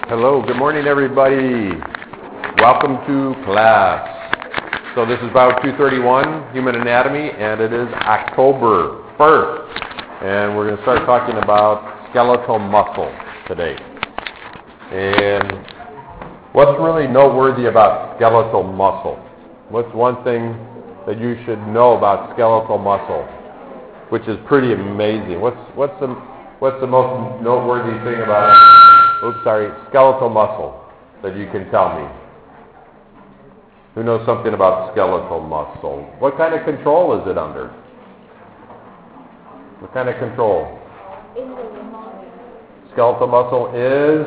Hello, good morning everybody. Welcome to class. So this is Bio 231, Human Anatomy, and it is October 1st. And we're going to start talking about skeletal muscle today. And what's really noteworthy about skeletal muscle? What's one thing that you should know about skeletal muscle, which is pretty amazing? What's the most noteworthy thing about skeletal muscle that you can tell me? Who knows something about skeletal muscle? What kind of control is it under? What kind of control? Skeletal muscle is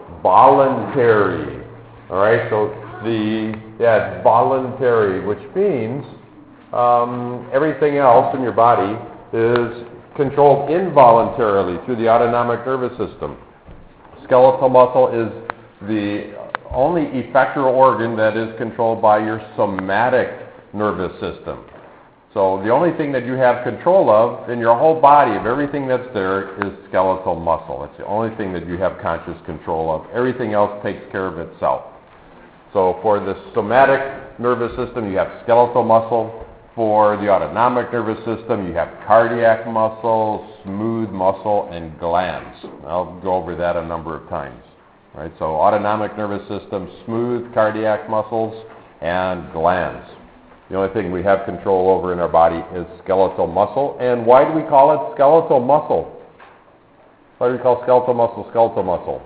voluntary. All right, so it's voluntary, which means everything else in your body is controlled involuntarily through the autonomic nervous system. Skeletal muscle is the only effector organ that is controlled by your somatic nervous system. So the only thing that you have control of in your whole body, of everything that's there, is skeletal muscle. It's the only thing that you have conscious control of. Everything else takes care of itself. So for the somatic nervous system, you have skeletal muscle. For the autonomic nervous system, you have cardiac muscle, smooth muscle, and glands. I'll go over that a number of times. All right, so autonomic nervous system, smooth cardiac muscles, and glands. The only thing we have control over in our body is skeletal muscle. And why do we call it skeletal muscle? Why do we call skeletal muscle?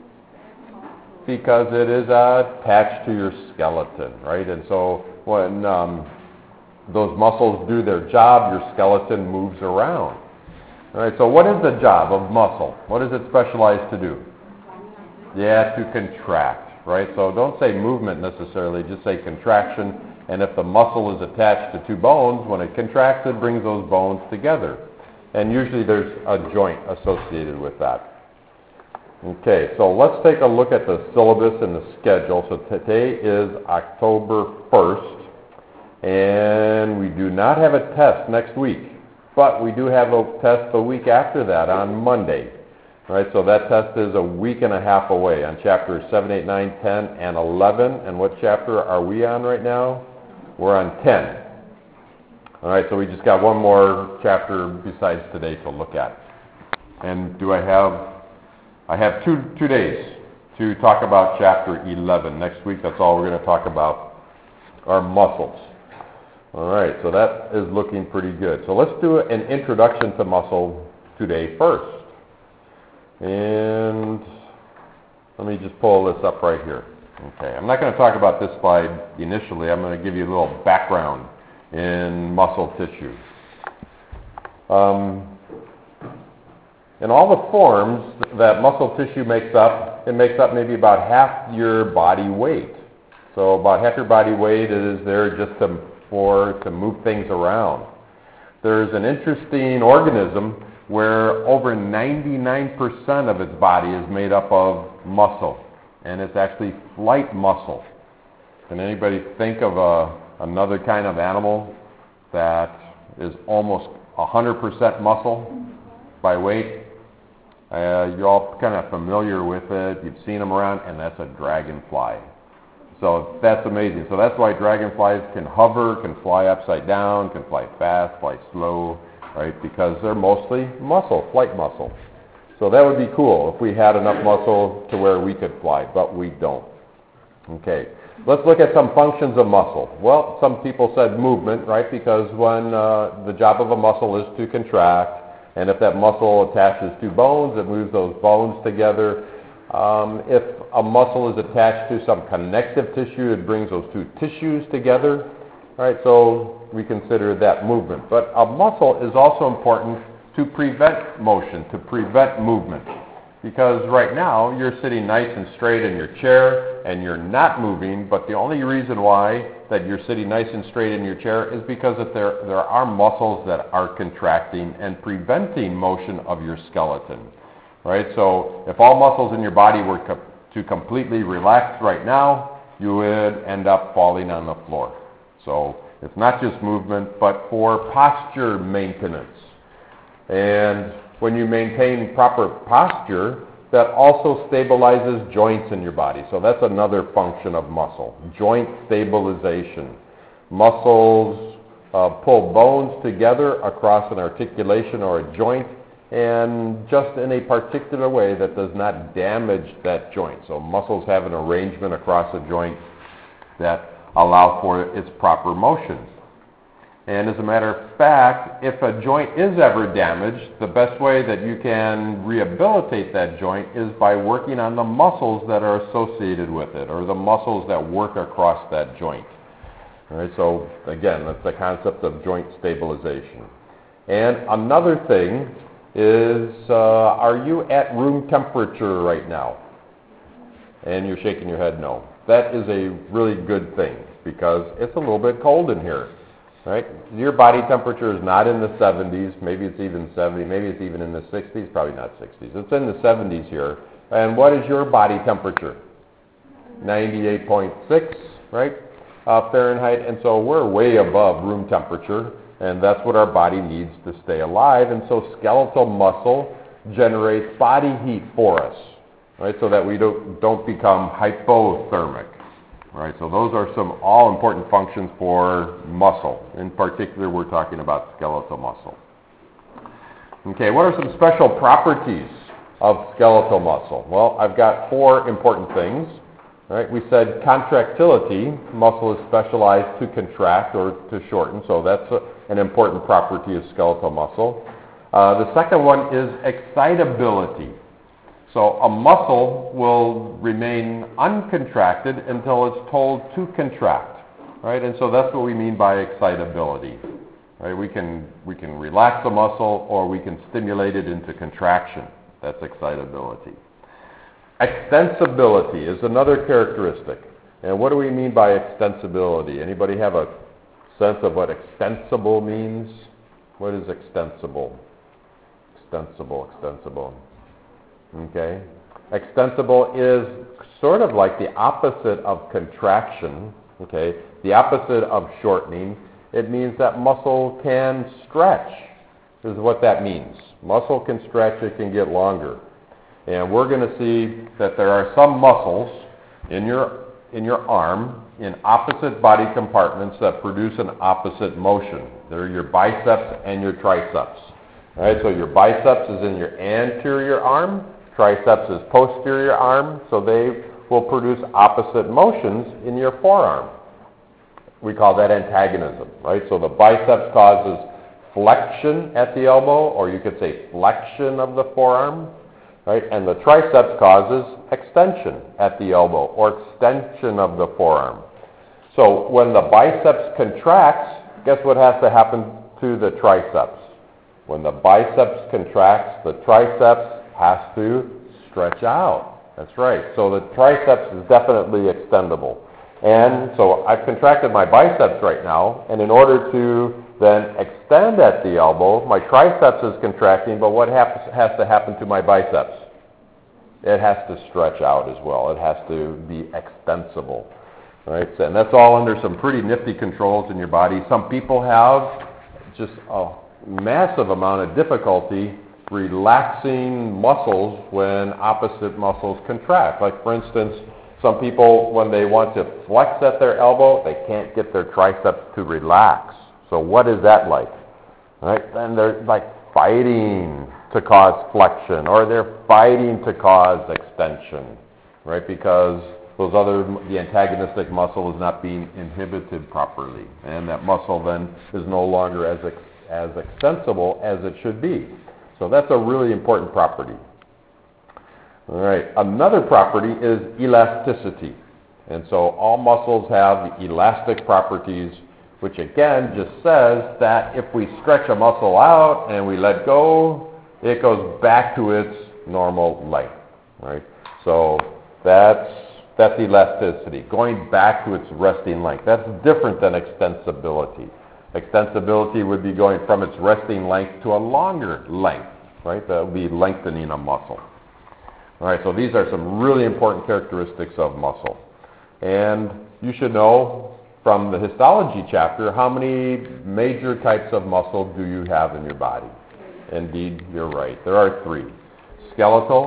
Because it is attached to your skeleton, right? And so when those muscles do their job, your skeleton moves around. All right, so what is the job of muscle? What is it specialized to do? Yeah, to contract, right? So don't say movement necessarily, just say contraction. And if the muscle is attached to two bones, when it contracts, it brings those bones together. And usually there's a joint associated with that. Okay, so let's take a look at the syllabus and the schedule. So today is October 1st. And we do not have a test next week, but we do have a test the week after that on Monday. All right, so that test is a week and a half away on chapters 7, 8, 9, 10, and 11. And what chapter are we on right now? We're on 10. All right, so we just got one more chapter besides today to look at. And I have two days to talk about chapter 11. Next week, that's all we're going to talk about, are muscles. All right, so that is looking pretty good. So let's do an introduction to muscle today first. And let me just pull this up right here. Okay, I'm not going to talk about this slide initially. I'm going to give you a little background in muscle tissue. In all the forms that muscle tissue makes up, it makes up maybe about half your body weight. So about half your body weight is there just to move things around. There's an interesting organism where over 99% of its body is made up of muscle, and it's actually flight muscle. Can anybody think of another kind of animal that is almost 100% muscle by weight? You're all kind of familiar with it. You've seen them around, and that's a dragonfly. So that's amazing. So that's why dragonflies can hover, can fly upside down, can fly fast, fly slow, right? Because they're mostly muscle, flight muscle. So that would be cool if we had enough muscle to where we could fly, but we don't. Okay, let's look at some functions of muscle. Well, some people said movement, right? Because when the job of a muscle is to contract, and if that muscle attaches to bones, it moves those bones together. If a muscle is attached to some connective tissue, it brings those two tissues together. All right, so we consider that movement. But a muscle is also important to prevent motion, to prevent movement. Because right now, you're sitting nice and straight in your chair, and you're not moving, but the only reason why that you're sitting nice and straight in your chair is because there are muscles that are contracting and preventing motion of your skeleton. Right? So if all muscles in your body were to completely relax right now, you would end up falling on the floor. So it's not just movement, but for posture maintenance. And when you maintain proper posture, that also stabilizes joints in your body. So that's another function of muscle, joint stabilization. Muscles pull bones together across an articulation or a joint, and just in a particular way that does not damage that joint. So muscles have an arrangement across a joint that allow for its proper motions. And as a matter of fact, if a joint is ever damaged, the best way that you can rehabilitate that joint is by working on the muscles that are associated with it, or the muscles that work across that joint. All right, so again, that's the concept of joint stabilization. And another thing is, are you at room temperature right now? And you're shaking your head no. That is a really good thing because it's a little bit cold in here. Right? Your body temperature is not in the 70s, maybe it's even 70, maybe it's even in the 60s, probably not 60s. It's in the 70s here. And what is your body temperature? 98.6, right? Fahrenheit. And so we're way above room temperature, and that's what our body needs to stay alive. And so skeletal muscle generates body heat for us, right? So that we don't become hypothermic. Right, so those are some all-important functions for muscle. In particular, we're talking about skeletal muscle. Okay, what are some special properties of skeletal muscle? Well, I've got 4 important things. Right, we said contractility. Muscle is specialized to contract or to shorten, so that's an important property of skeletal muscle. The second one is excitability. So a muscle will remain uncontracted until it's told to contract, right? And so that's what we mean by excitability, right? We can relax a muscle or we can stimulate it into contraction. That's excitability. Extensibility is another characteristic. And what do we mean by extensibility? Anybody have a sense of what extensible means? What is extensible? Extensible. Okay. Extensible is sort of like the opposite of contraction, okay, the opposite of shortening. It means that muscle can stretch, is what that means. Muscle can stretch, it can get longer. And we're going to see that there are some muscles in your arm in opposite body compartments that produce an opposite motion. They're your biceps and your triceps. All right, so your biceps is in your anterior arm, triceps is posterior arm, so they will produce opposite motions in your forearm. We call that antagonism, right? So the biceps causes flexion at the elbow, or you could say flexion of the forearm, right? And the triceps causes extension at the elbow, or extension of the forearm. So when the biceps contracts, guess what has to happen to the triceps? When the biceps contracts, the triceps has to stretch out. That's right. So the triceps is definitely extendable. And so I've contracted my biceps right now, and in order to then extend at the elbow, my triceps is contracting, but what has to happen to my biceps? It has to stretch out as well. It has to be extensible. Right? And that's all under some pretty nifty controls in your body. Some people have just a massive amount of difficulty relaxing muscles when opposite muscles contract. Like for instance, some people, when they want to flex at their elbow, they can't get their triceps to relax. So what is that like? Right? Then they're like fighting to cause flexion, or they're fighting to cause extension, right? Because the antagonistic muscle is not being inhibited properly, and that muscle then is no longer as extensible as it should be. So that's a really important property. All right. Another property is elasticity. And so all muscles have elastic properties, which again just says that if we stretch a muscle out and we let go, it goes back to its normal length. Right? So that's elasticity, going back to its resting length. That's different than extensibility. Extensibility would be going from its resting length to a longer length, right? That would be lengthening a muscle. All right, so these are some really important characteristics of muscle. And you should know from the histology chapter how many major types of muscle do you have in your body. Indeed, you're right. There are 3. Skeletal,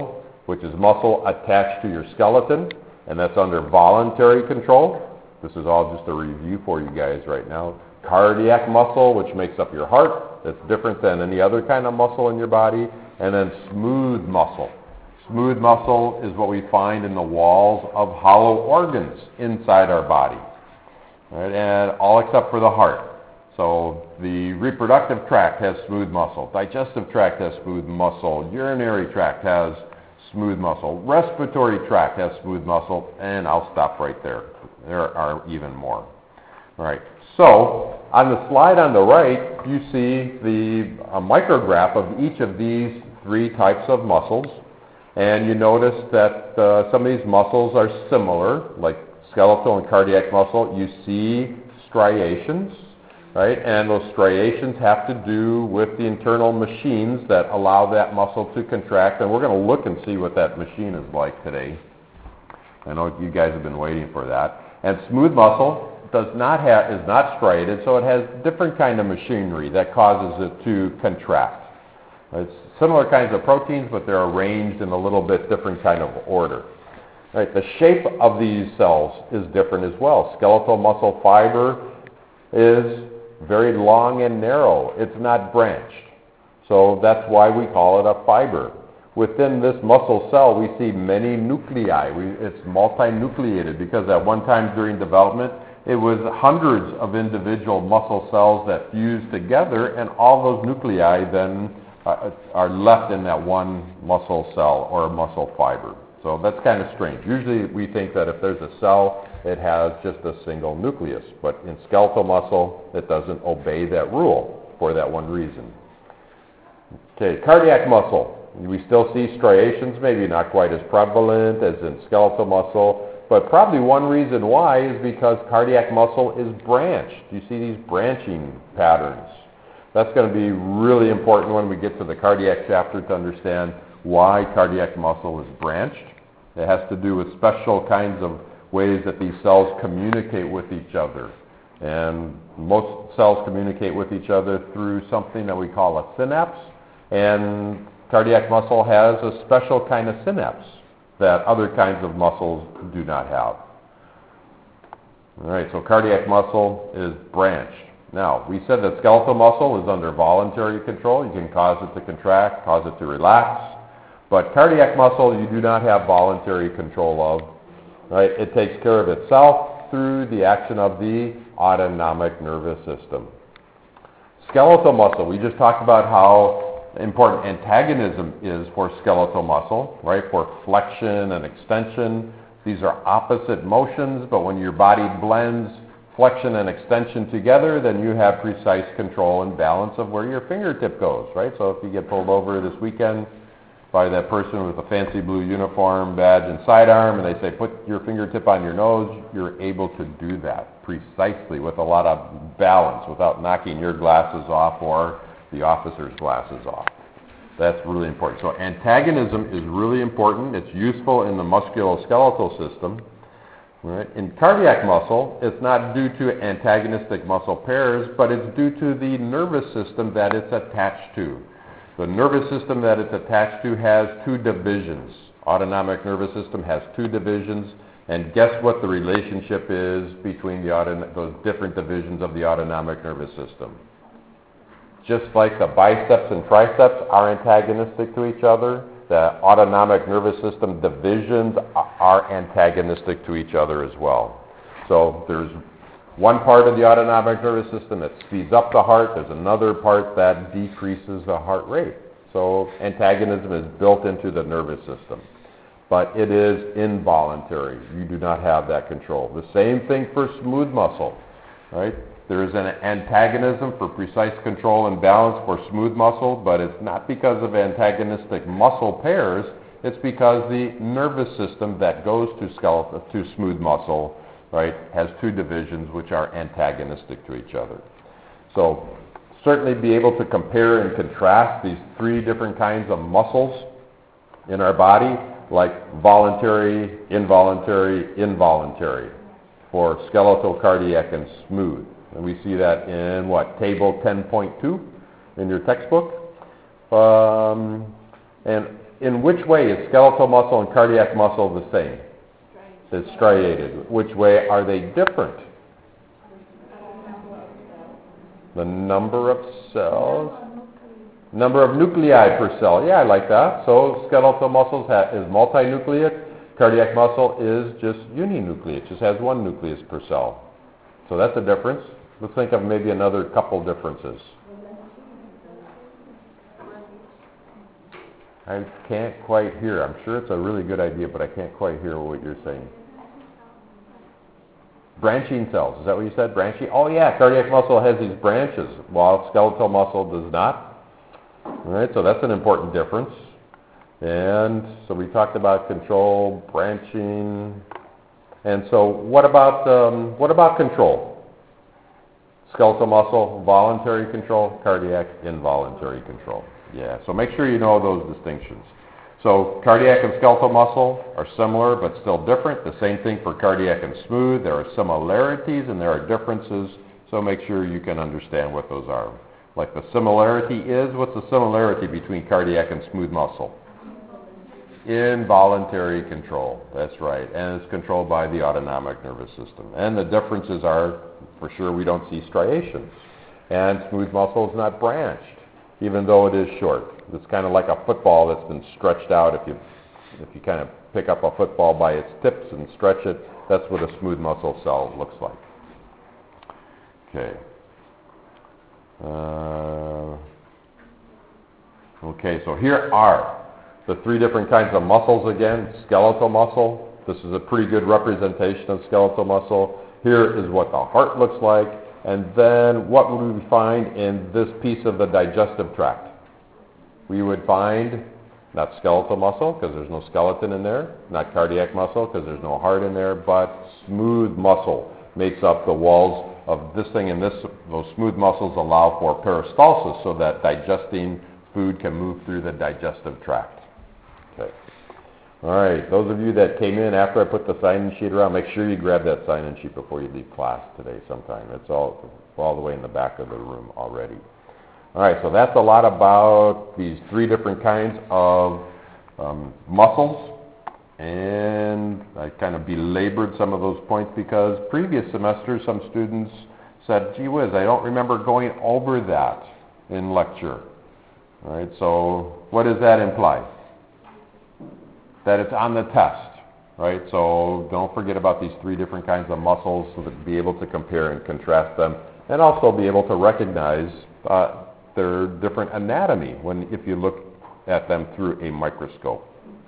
which is muscle attached to your skeleton, and that's under voluntary control. This is all just a review for you guys right now. Cardiac muscle, which makes up your heart. That's different than any other kind of muscle in your body. And then smooth muscle. Smooth muscle is what we find in the walls of hollow organs inside our body. Right? And all except for the heart. So the reproductive tract has smooth muscle. Digestive tract has smooth muscle. Urinary tract has smooth muscle. Respiratory tract has smooth muscle. And I'll stop right there. There are even more. All right. So on the slide on the right, you see a micrograph of each of these three types of muscles. And you notice that some of these muscles are similar, like skeletal and cardiac muscle. You see striations, right? And those striations have to do with the internal machines that allow that muscle to contract. And we're going to look and see what that machine is like today. I know you guys have been waiting for that. And smooth muscle is not striated, so it has different kind of machinery that causes it to contract. It's similar kinds of proteins, but they're arranged in a little bit different kind of order. Right, the shape of these cells is different as well. Skeletal muscle fiber is very long and narrow. It's not branched. So that's why we call it a fiber. Within this muscle cell, we see many nuclei. It's multinucleated because at one time during development, it was hundreds of individual muscle cells that fused together, and all those nuclei then are left in that one muscle cell or muscle fiber. So that's kind of strange. Usually we think that if there's a cell, it has just a single nucleus. But in skeletal muscle, it doesn't obey that rule for that one reason. Okay, cardiac muscle. We still see striations, maybe not quite as prevalent as in skeletal muscle, but probably one reason why is because cardiac muscle is branched. You see these branching patterns. That's going to be really important when we get to the cardiac chapter to understand why cardiac muscle is branched. It has to do with special kinds of ways that these cells communicate with each other. And most cells communicate with each other through something that we call a synapse. And cardiac muscle has a special kind of synapse that other kinds of muscles do not have. All right, so cardiac muscle is branched. Now, we said that skeletal muscle is under voluntary control. You can cause it to contract, cause it to relax. But cardiac muscle you do not have voluntary control of. Right? It takes care of itself through the action of the autonomic nervous system. Skeletal muscle, we just talked about how important antagonism is for skeletal muscle, right? For flexion and extension. These are opposite motions, but when your body blends flexion and extension together, then you have precise control and balance of where your fingertip goes, right? So if you get pulled over this weekend by that person with a fancy blue uniform, badge, and sidearm, and they say, put your fingertip on your nose, you're able to do that precisely with a lot of balance without knocking your glasses off or the officer's glasses off. That's really important. So antagonism is really important. It's useful in the musculoskeletal system. Right? In cardiac muscle, it's not due to antagonistic muscle pairs, but it's due to the nervous system that it's attached to. The nervous system that it's attached to has two divisions. Autonomic nervous system has two divisions, and guess what the relationship is between those different divisions of the autonomic nervous system? Just like the biceps and triceps are antagonistic to each other, the autonomic nervous system divisions are antagonistic to each other as well. So there's one part of the autonomic nervous system that speeds up the heart. There's another part that decreases the heart rate. So antagonism is built into the nervous system. But it is involuntary. You do not have that control. The same thing for smooth muscle, right? There is an antagonism for precise control and balance for smooth muscle, but it's not because of antagonistic muscle pairs. It's because the nervous system that goes to smooth muscle, right, has two divisions which are antagonistic to each other. So certainly be able to compare and contrast these three different kinds of muscles in our body, like voluntary, involuntary, for skeletal, cardiac, and smooth. And we see that in table 10.2 in your textbook. And In which way is skeletal muscle and cardiac muscle the same? It's striated. Which way are they different? The number of cells. Number of nuclei per cell. Yeah, I like that. So skeletal muscle is multinucleate. Cardiac muscle is just uninucleate. It just has one nucleus per cell. So that's a difference. Let's think of maybe another couple differences. I can't quite hear. I'm sure it's a really good idea, but I can't quite hear what you're saying. Branching cells. Is that what you said? Branching? Oh, yeah. Cardiac muscle has these branches, while skeletal muscle does not. All right, so that's an important difference. And so we talked about control, branching. And so what about control? Skeletal muscle, voluntary control, cardiac, involuntary control. Yeah, so make sure you know those distinctions. So cardiac and skeletal muscle are similar but still different. The same thing for cardiac and smooth. There are similarities and there are differences, so make sure you can understand what those are. Like the similarity is, what's the similarity between cardiac and smooth muscle? Involuntary control, that's right, and it's controlled by the autonomic nervous system. And the differences are, for sure, we don't see striations. And smooth muscle is not branched, even though it is short. It's kind of like a football that's been stretched out. If you kind of pick up a football by its tips and stretch it, that's what a smooth muscle cell looks like. Okay. Okay, so here are the three different kinds of muscles again. Skeletal muscle. This is a pretty good representation of skeletal muscle. Here is what the heart looks like. And then what would we find in this piece of the digestive tract? We would find not skeletal muscle, because there's no skeleton in there, not cardiac muscle, because there's no heart in there, but smooth muscle makes up the walls of this thing, and those smooth muscles allow for peristalsis, so that digesting food can move through the digestive tract. Okay. All right, those of you that came in after I put the sign-in sheet around, make sure you grab that sign-in sheet before you leave class today sometime. It's all the way in the back of the room already. All right, so that's a lot about these three different kinds of muscles. And I kind of belabored some of those points because previous semesters some students said, gee whiz, I don't remember going over that in lecture. All right, so what does that imply? That it's on the test, right? So don't forget about these three different kinds of muscles so that be able to compare and contrast them, and also be able to recognize their different anatomy if you look at them through a microscope.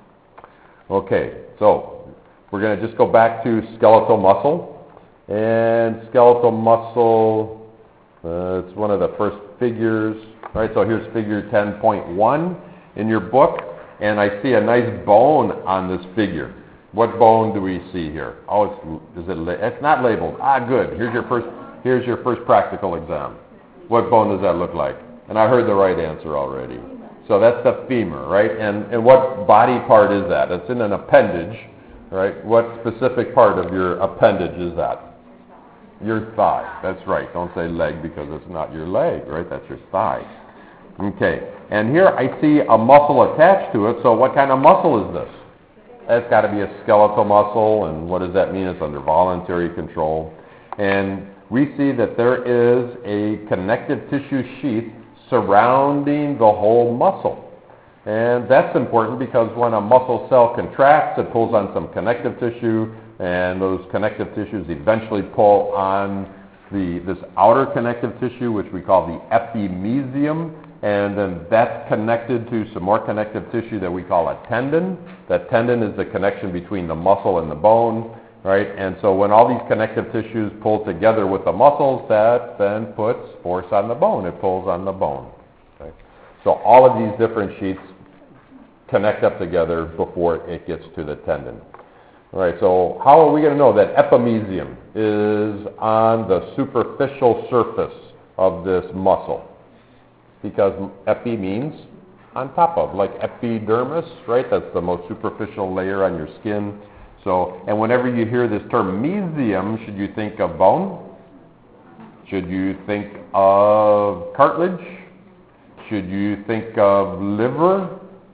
Okay, so we're going to just go back to skeletal muscle. And skeletal muscle, it's one of the first figures, right? So here's figure 10.1 in your book. And I see a nice bone on this figure. What bone do we see here? Oh, it's not labeled. Ah, good. Here's your first practical exam. What bone does that look like? And I heard the right answer already. So that's the femur, right? And what body part is that? It's in an appendage, right? What specific part of your appendage is that? Your thigh. That's right. Don't say leg because it's not your leg, right? That's your thigh. Okay, and here I see a muscle attached to it, so what kind of muscle is this? That's got to be a skeletal muscle, and what does that mean? It's under voluntary control. And we see that there is a connective tissue sheath surrounding the whole muscle. And that's important because when a muscle cell contracts, it pulls on some connective tissue, and those connective tissues eventually pull on this outer connective tissue, which we call the epimysium. And then that's connected to some more connective tissue that we call a tendon. That tendon is the connection between the muscle and the bone, right? And so when all these connective tissues pull together with the muscles, that then puts force on the bone. It pulls on the bone. Okay? So all of these different sheets connect up together before it gets to the tendon. All right, so how are we going to know that epimysium is on the superficial surface of this muscle? Because epi means on top of, like epidermis, right? That's the most superficial layer on your skin. So, and whenever you hear this term mesium, should you think of bone? Should you think of cartilage? Should you think of liver?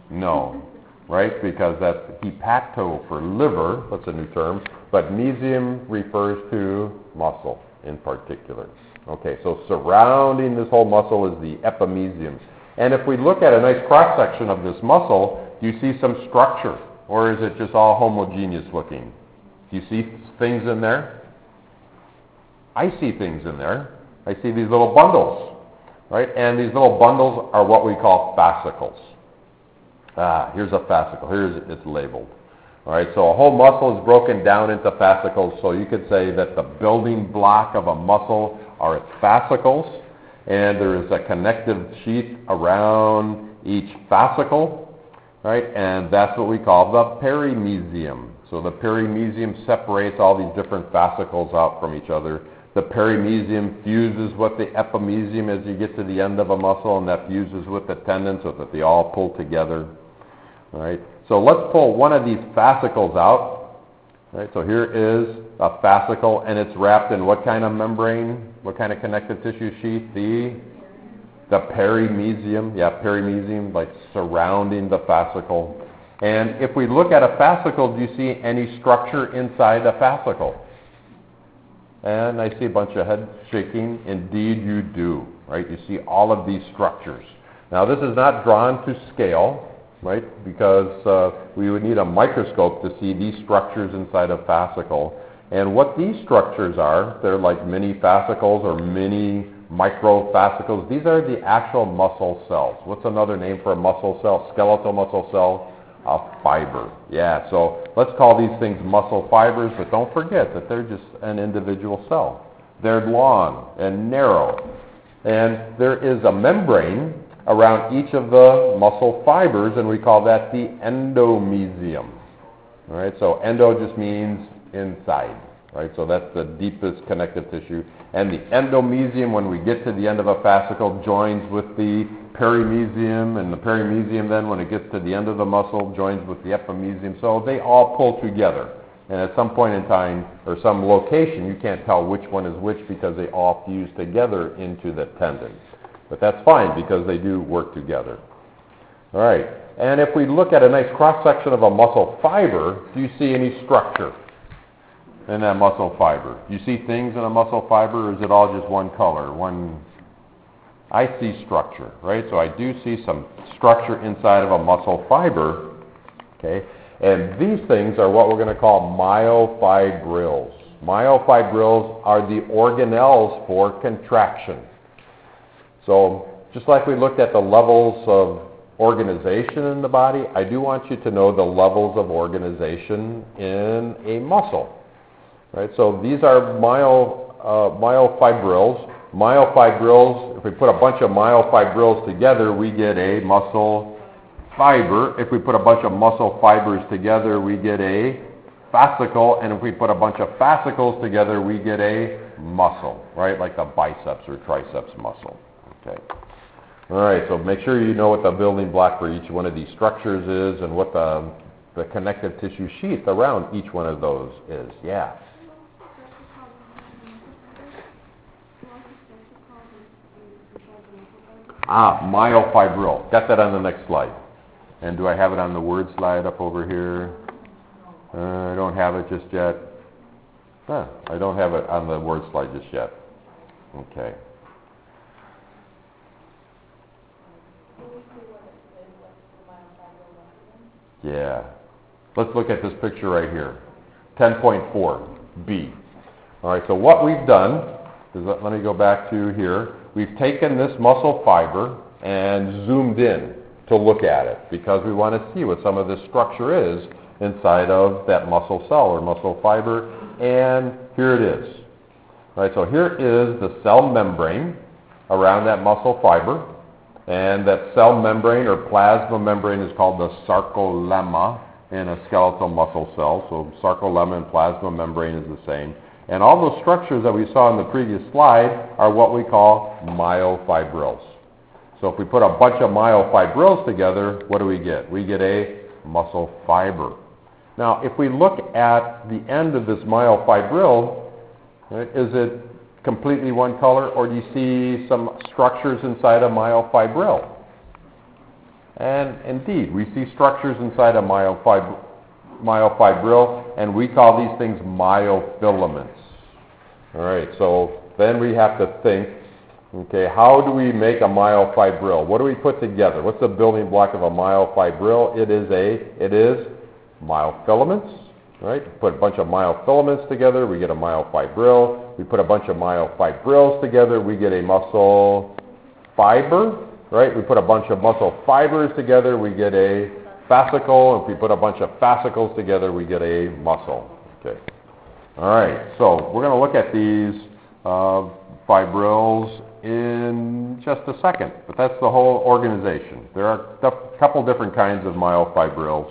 No, right? Because that's hepato for liver, that's a new term, but mesium refers to muscle in particular. Okay, so surrounding this whole muscle is the epimysium. And if we look at a nice cross-section of this muscle, do you see some structure? Or is it just all homogeneous looking? Do you see things in there? I see things in there. I see these little bundles, right? And these little bundles are what we call fascicles. Here's a fascicle. It's labeled. All right, so a whole muscle is broken down into fascicles. So you could say that the building block of a muscle are its fascicles, and there is a connective sheath around each fascicle, right? And that's what we call the perimysium. So the perimysium separates all these different fascicles out from each other. The perimysium fuses with the epimysium as you get to the end of a muscle, and that fuses with the tendon so that they all pull together. All right. So let's pull one of these fascicles out. All right. So here is a fascicle, and it's wrapped in what kind of membrane? What kind of connective tissue sheath? The perimysium. Yeah, perimysium, like surrounding the fascicle. And if we look at a fascicle, do you see any structure inside a fascicle? And I see a bunch of head shaking. Indeed you do, right? You see all of these structures. Now this is not drawn to scale, right? Because we would need a microscope to see these structures inside a fascicle. And what these structures are, they're like mini fascicles or mini microfascicles. These are the actual muscle cells. What's another name for a muscle cell? Skeletal muscle cell? A fiber. Yeah, so let's call these things muscle fibers, but don't forget that they're just an individual cell. They're long and narrow. And there is a membrane around each of the muscle fibers, and we call that the endomysium. All right, so endo just means inside, right? So that's the deepest connective tissue. And the endomysium, when we get to the end of a fascicle, joins with the perimysium, and the perimysium then, when it gets to the end of the muscle, joins with the epimysium. So they all pull together. And at some point in time, or some location, you can't tell which one is which because they all fuse together into the tendon. But that's fine because they do work together. All right. And if we look at a nice cross-section of a muscle fiber, do you see any structure in that muscle fiber? Do you see things in a muscle fiber, or is it all just one color, I see structure, right? So I do see some structure inside of a muscle fiber, okay? And these things are what we're going to call myofibrils. Myofibrils are the organelles for contraction. So just like we looked at the levels of organization in the body, I do want you to know the levels of organization in a muscle, right? So these are myofibrils. Myofibrils, if we put a bunch of myofibrils together, we get a muscle fiber. If we put a bunch of muscle fibers together, we get a fascicle. And if we put a bunch of fascicles together, we get a muscle, right? Like the biceps or triceps muscle. Okay. All right, so make sure you know what the building block for each one of these structures is and what the connective tissue sheath around each one of those is. Yeah. Myofibril. Got that on the next slide. And do I have it on the word slide up over here? I don't have it just yet. I don't have it on the word slide just yet. Okay. Yeah. Let's look at this picture right here. 10.4b. All right, so what we've done is, let me go back to here. We've taken this muscle fiber and zoomed in to look at it because we want to see what some of this structure is inside of that muscle cell or muscle fiber. And here it is. All right, so here is the cell membrane around that muscle fiber. And that cell membrane or plasma membrane is called the sarcolemma in a skeletal muscle cell. So sarcolemma and plasma membrane is the same. And all those structures that we saw in the previous slide are what we call myofibrils. So if we put a bunch of myofibrils together, what do we get? We get a muscle fiber. Now, if we look at the end of this myofibril, right, is it completely one color, or do you see some structures inside a myofibril? And indeed, we see structures inside a myofibril, and we call these things myofilaments. All right, so then we have to think, okay, how do we make a myofibril? What do we put together? What's the building block of a myofibril? It is myofilaments, right? Put a bunch of myofilaments together, we get a myofibril. We put a bunch of myofibrils together, we get a muscle fiber, right? We put a bunch of muscle fibers together, we get a fascicle. If we put a bunch of fascicles together, we get a muscle. Okay. All right, so we're going to look at these fibrils in just a second, but that's the whole organization. There are a couple different kinds of myofibrils,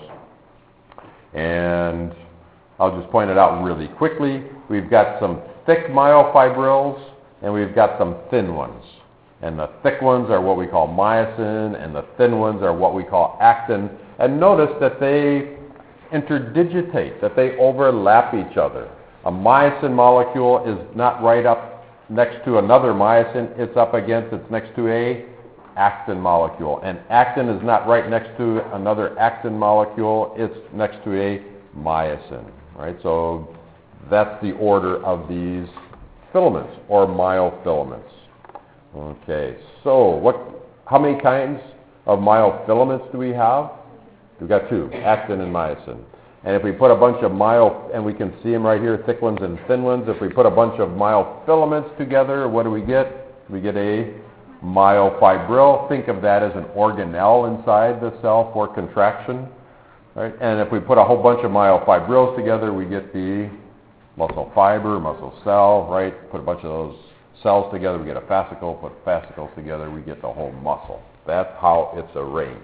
and I'll just point it out really quickly. We've got some thick myofibrils, and we've got some thin ones. And the thick ones are what we call myosin, and the thin ones are what we call actin. And notice that they interdigitate, that they overlap each other. A myosin molecule is not right up next to another myosin, it's next to a actin molecule. And actin is not right next to another actin molecule, it's next to a myosin, right? So that's the order of these filaments, or myofilaments. Okay, so how many kinds of myofilaments do we have? We've got two, actin and myosin. And if we put a bunch of and we can see them right here, thick ones and thin ones, if we put a bunch of myofilaments together, what do we get? We get a myofibril. Think of that as an organelle inside the cell for contraction, right? And if we put a whole bunch of myofibrils together, we get the muscle fiber, muscle cell, right? Put a bunch of those cells together, we get a fascicle. Put fascicles together, we get the whole muscle. That's how it's arranged.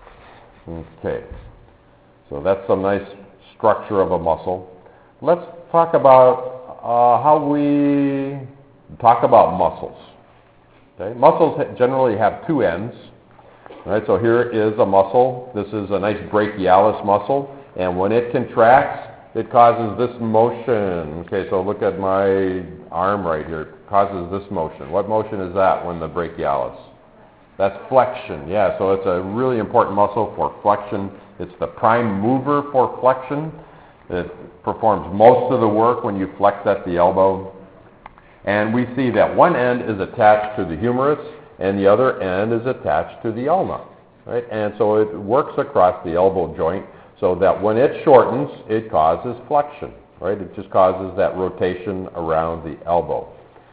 Okay, so that's some nice structure of a muscle. Let's talk about how we talk about muscles. Okay, muscles generally have two ends. All right, so here is a muscle. This is a nice brachialis muscle, and when it contracts, it causes this motion. Okay, so look at my arm right here. It causes this motion. What motion is that when the brachialis? That's flexion. Yeah, so it's a really important muscle for flexion. It's the prime mover for flexion. It performs most of the work when you flex at the elbow. And we see that one end is attached to the humerus and the other end is attached to the ulna. Right? And so it works across the elbow joint so that when it shortens, it causes flexion. Right? It just causes that rotation around the elbow.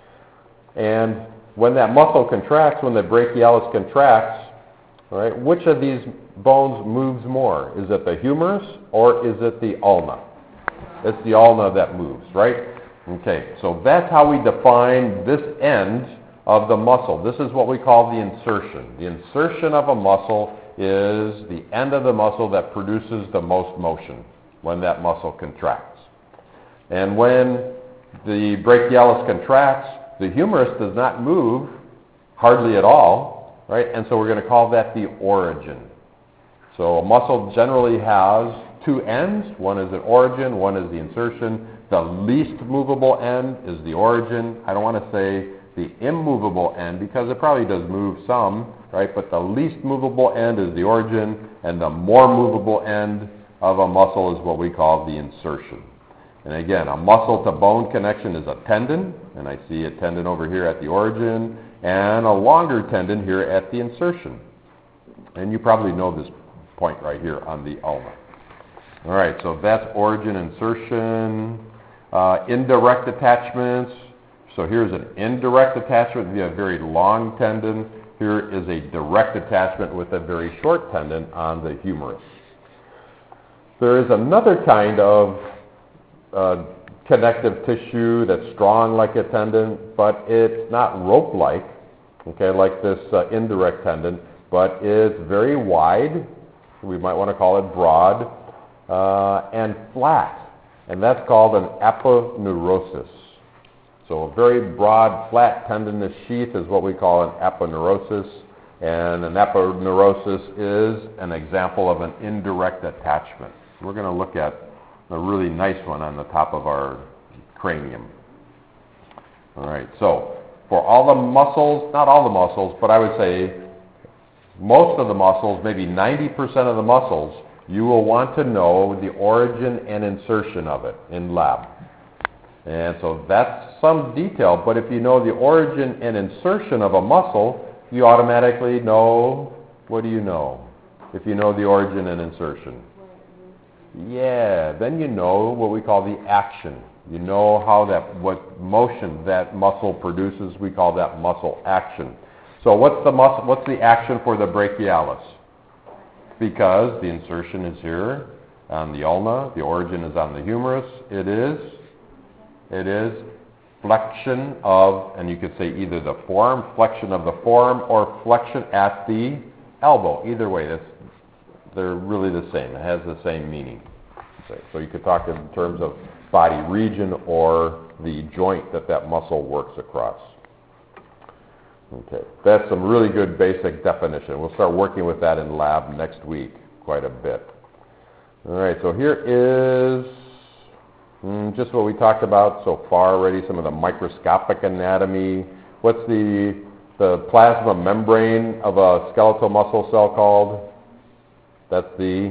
And when that muscle contracts, when the brachialis contracts, right, which of these bones moves more? Is it the humerus or is it the ulna? It's the ulna that moves, right? Okay, so that's how we define this end of the muscle. This is what we call the insertion. The insertion of a muscle is the end of the muscle that produces the most motion when that muscle contracts. And when the brachialis contracts, the humerus does not move hardly at all, right? And so we're going to call that the origin. So a muscle generally has two ends. One is the origin, one is the insertion. The least movable end is the origin. I don't want to say the immovable end because it probably does move some, right? But the least movable end is the origin, and the more movable end of a muscle is what we call the insertion. And again, a muscle-to-bone connection is a tendon, and I see a tendon over here at the origin, and a longer tendon here at the insertion. And you probably know this point right here on the ulna. All right, so that's origin, insertion. Indirect attachments. So here's an indirect attachment via a very long tendon. Here is a direct attachment with a very short tendon on the humerus. There is another kind of connective tissue that's strong like a tendon, but it's not rope-like, okay, like this indirect tendon, but it's very wide. We might want to call it broad and flat, and that's called an aponeurosis. So a very broad, flat tendinous sheath is what we call an aponeurosis, and an aponeurosis is an example of an indirect attachment. We're going to look at a really nice one on the top of our cranium. All right, so for all the muscles, not all the muscles, but I would say most of the muscles, maybe 90% of the muscles, you will want to know the origin and insertion of it in lab. And so that's some detail, but if you know the origin and insertion of a muscle, you automatically know, what do you know? If you know the origin and insertion. Yeah, then you know what we call the action. You know how what motion that muscle produces, we call that muscle action. So what's the action for the brachialis? Because the insertion is here on the ulna, the origin is on the humerus, it is flexion of, and you could say either the forearm, flexion of the forearm, or flexion at the elbow. Either way, they're really the same. It has the same meaning. Okay. So you could talk in terms of body region or the joint that muscle works across. Okay, that's some really good basic definition. We'll start working with that in lab next week quite a bit. All right, so here is just what we talked about so far already, some of the microscopic anatomy. What's the plasma membrane of a skeletal muscle cell called? That's the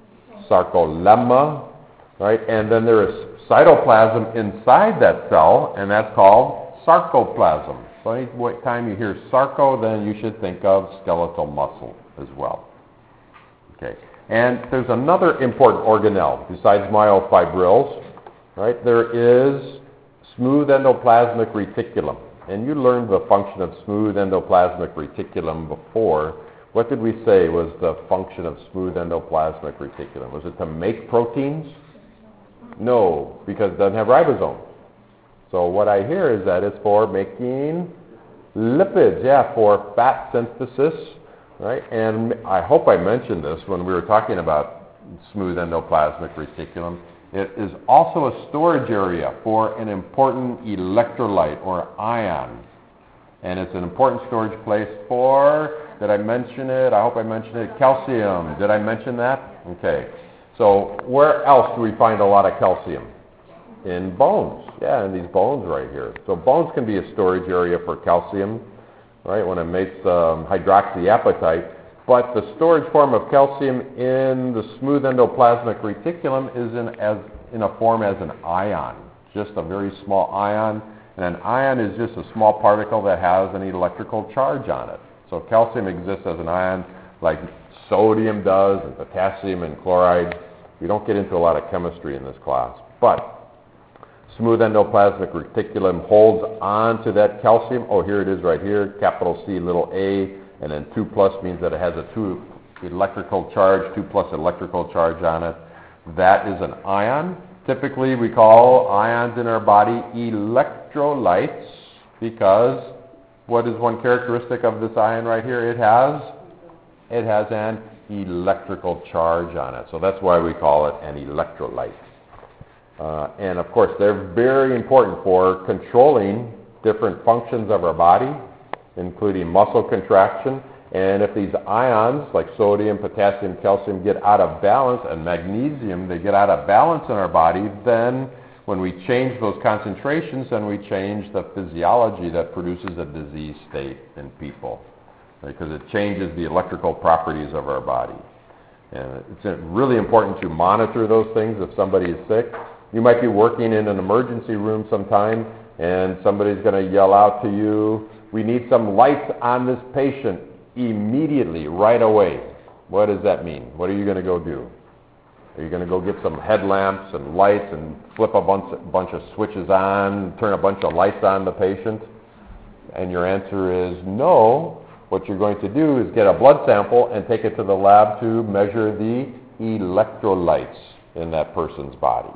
sarcolemma, right? And then there is cytoplasm inside that cell, and that's called sarcoplasm. So any time you hear sarco, then you should think of skeletal muscle as well. Okay, and there's another important organelle besides myofibrils, right? There is smooth endoplasmic reticulum, and you learned the function of smooth endoplasmic reticulum before. What did we say was the function of smooth endoplasmic reticulum? Was it to make proteins? No, because it doesn't have ribosomes. So what I hear is that it's for making lipids, for fat synthesis, right? And I hope I mentioned this when we were talking about smooth endoplasmic reticulum. It is also a storage area for an important electrolyte or ion. And it's an important storage place for, did I mention it? I hope I mentioned it. Calcium. Did I mention that? Okay. So where else do we find a lot of calcium? In bones. Yeah, in these bones right here. So bones can be a storage area for calcium, right, when it makes hydroxyapatite. But the storage form of calcium in the smooth endoplasmic reticulum is in a form as an ion, just a very small ion. And an ion is just a small particle that has an electrical charge on it. So calcium exists as an ion like sodium does, and potassium and chloride. We don't get into a lot of chemistry in this class. But smooth endoplasmic reticulum holds on to that calcium. Oh, here it is right here, capital C, little a, and then 2 plus means that it has a 2 electrical charge, 2 plus electrical charge on it. That is an ion. Typically, we call ions in our body electrolytes because what is one characteristic of this ion right here? It has an electrical charge on it. So that's why we call it an electrolyte. And of course, they're very important for controlling different functions of our body, including muscle contraction. And if these ions, like sodium, potassium, calcium, get out of balance, and magnesium, they get out of balance in our body, then when we change those concentrations, then we change the physiology that produces a disease state in people, because it changes the electrical properties of our body. And it's really important to monitor those things if somebody is sick. You might be working in an emergency room sometime, and somebody's going to yell out to you, "We need some lights on this patient immediately, right away." What does that mean? What are you going to go do? Are you going to go get some headlamps and lights and flip a bunch of switches on, turn a bunch of lights on the patient? And your answer is no. What you're going to do is get a blood sample and take it to the lab to measure the electrolytes in that person's body.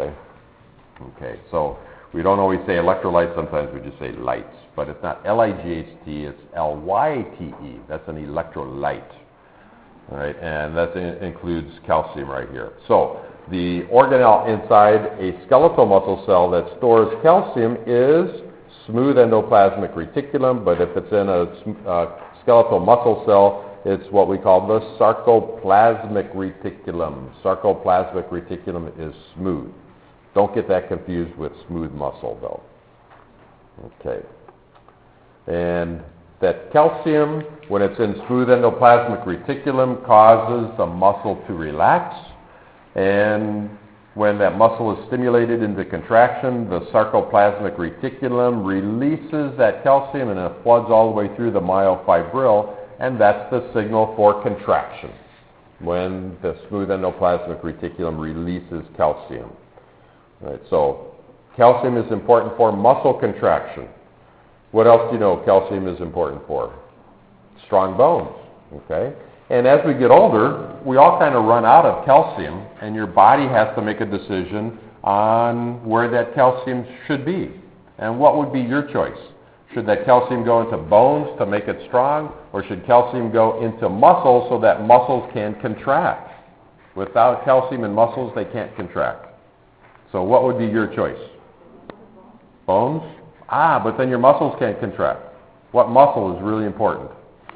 Okay, so we don't always say electrolytes, sometimes we just say lights. But it's not L-I-G-H-T, it's L-Y-T-E. That's an electrolyte. All right, and that includes calcium right here. So the organelle inside a skeletal muscle cell that stores calcium is smooth endoplasmic reticulum, but if it's in a skeletal muscle cell, it's what we call the sarcoplasmic reticulum. Sarcoplasmic reticulum is smooth. Don't get that confused with smooth muscle, though. Okay. And that calcium, when it's in smooth endoplasmic reticulum, causes the muscle to relax. And when that muscle is stimulated into contraction, the sarcoplasmic reticulum releases that calcium and it floods all the way through the myofibril, and that's the signal for contraction when the smooth endoplasmic reticulum releases calcium. Right, so calcium is important for muscle contraction. What else do you know calcium is important for? Strong bones, okay? And as we get older, we all kind of run out of calcium, and your body has to make a decision on where that calcium should be. And what would be your choice? Should that calcium go into bones to make it strong, or should calcium go into muscles so that muscles can contract? Without calcium in muscles, they can't contract. So what would be your choice? Bones? But then your muscles can't contract. What muscle is really important?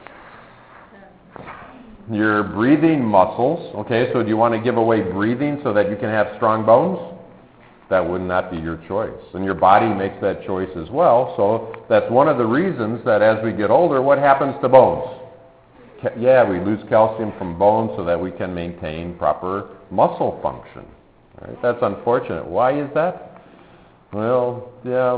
Your breathing muscles. Okay, so do you want to give away breathing so that you can have strong bones? That would not be your choice. And your body makes that choice as well. So that's one of the reasons that as we get older, what happens to bones? We lose calcium from bones so that we can maintain proper muscle function. Right? That's unfortunate. Why is that? Well,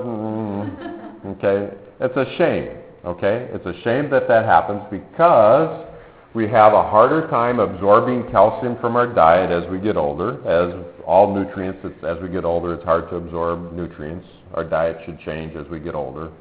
okay. It's a shame. Okay? It's a shame that happens because we have a harder time absorbing calcium from our diet as we get older. As all nutrients, as we get older, it's hard to absorb nutrients. Our diet should change as we get older.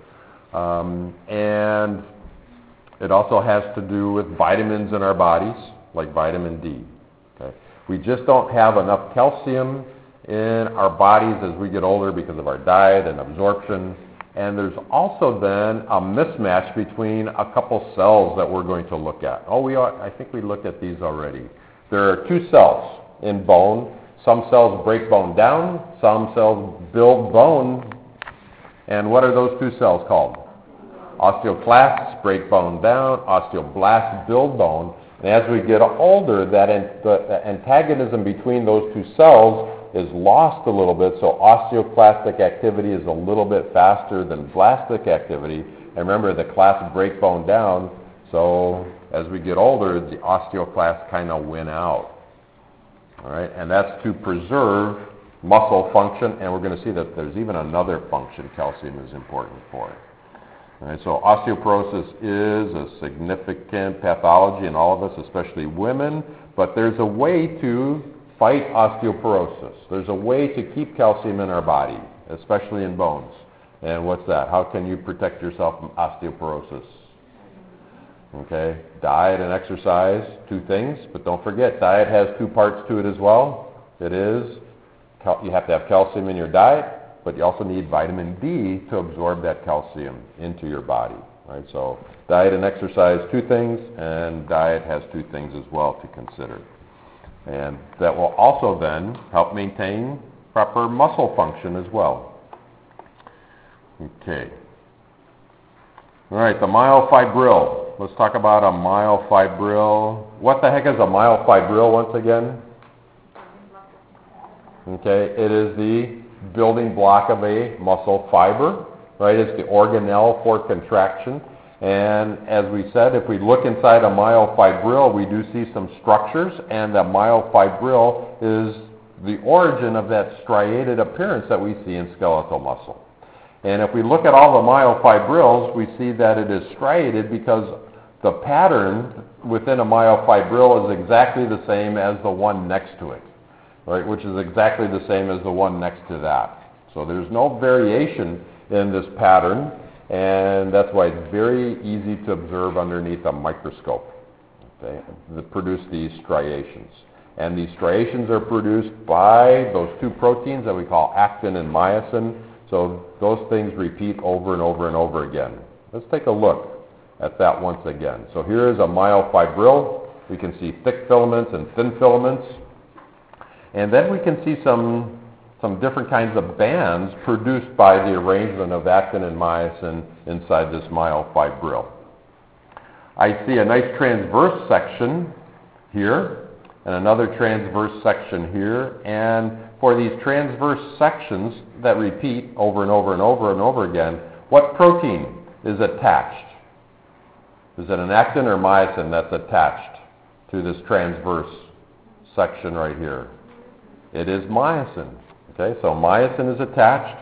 And it also has to do with vitamins in our bodies, like vitamin D. Okay? We just don't have enough calcium in our bodies as we get older because of our diet and absorption. And there's also then a mismatch between a couple cells that we're going to look at. I think we looked at these already. There are two cells in bone. Some cells break bone down. Some cells build bone. And what are those two cells called? Osteoclasts break bone down. Osteoblasts build bone. And as we get older, the antagonism between those two cells is lost a little bit, so osteoclastic activity is a little bit faster than blastic activity. And remember, the clasts break bone down, so as we get older, the osteoclasts kind of win out. All right, and that's to preserve muscle function, and we're going to see that there's even another function calcium is important for. All right, so osteoporosis is a significant pathology in all of us, especially women, but there's a way to fight osteoporosis. There's a way to keep calcium in our body, especially in bones. And what's that? How can you protect yourself from osteoporosis? Okay, diet and exercise, two things, but don't forget, diet has two parts to it as well. It is, you have to have calcium in your diet, but you also need vitamin D to absorb that calcium into your body. Right? So diet and exercise, two things, and diet has two things as well to consider. And that will also then help maintain proper muscle function as well. Okay. All right, the myofibril. Let's talk about a myofibril. What the heck is a myofibril once again? Okay, it is the building block of a muscle fiber, right? It's the organelle for contraction. And as we said, if we look inside a myofibril, we do see some structures, and the myofibril is the origin of that striated appearance that we see in skeletal muscle. And if we look at all the myofibrils, we see that it is striated because the pattern within a myofibril is exactly the same as the one next to it, right? Which is exactly the same as the one next to that. So there's no variation in this pattern. And that's why it's very easy to observe underneath a microscope, okay, that produce these striations. And these striations are produced by those two proteins that we call actin and myosin. So those things repeat over and over and over again. Let's take a look at that once again. So here is a myofibril. We can see thick filaments and thin filaments. And then we can see some different kinds of bands produced by the arrangement of actin and myosin inside this myofibril. I see a nice transverse section here and another transverse section here. And for these transverse sections that repeat over and over and over and over again, what protein is attached? Is it an actin or myosin that's attached to this transverse section right here? It is myosin. Okay, so myosin is attached,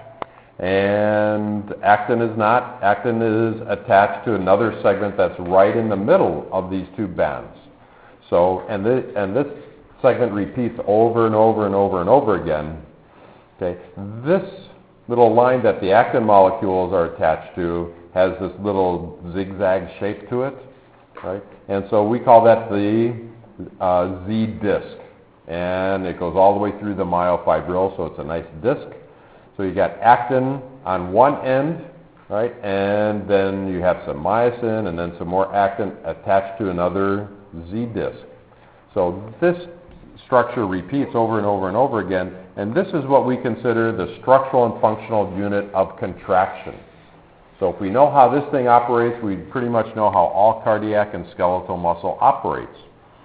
and actin is not. Actin is attached to another segment that's right in the middle of these two bands. So, and this segment repeats over and over and over and over again. Okay, this little line that the actin molecules are attached to has this little zigzag shape to it, right? And so we call that the Z disc, and it goes all the way through the myofibril, so it's a nice disc. So you got actin on one end, right, and then you have some myosin and then some more actin attached to another Z disc. So this structure repeats over and over and over again, and this is what we consider the structural and functional unit of contraction. So if we know how this thing operates, we pretty much know how all cardiac and skeletal muscle operates.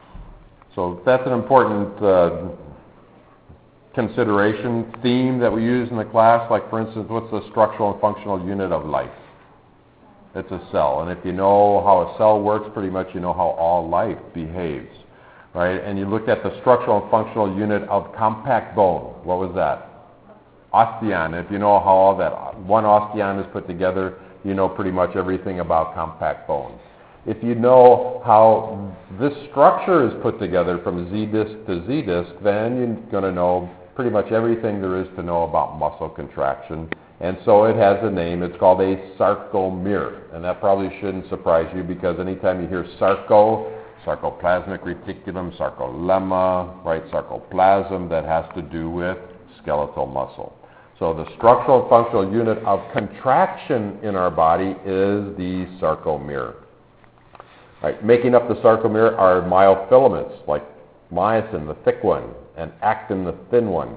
So that's an important consideration theme that we use in the class. Like, for instance, what's the structural and functional unit of life? It's a cell. And if you know how a cell works, pretty much you know how all life behaves, right? And you looked at the structural and functional unit of compact bone. What was that? Osteon. If you know how all that one osteon is put together, you know pretty much everything about compact bone. If you know how this structure is put together from Z disc to Z disc, then you're going to know pretty much everything there is to know about muscle contraction. And so it has a name. It's called a sarcomere. And that probably shouldn't surprise you, because anytime you hear sarco, sarcoplasmic reticulum, sarcolemma, right, sarcoplasm, that has to do with skeletal muscle. So the structural and functional unit of contraction in our body is the sarcomere. Right, making up the sarcomere are myofilaments, like myosin, the thick one, and actin, the thin one.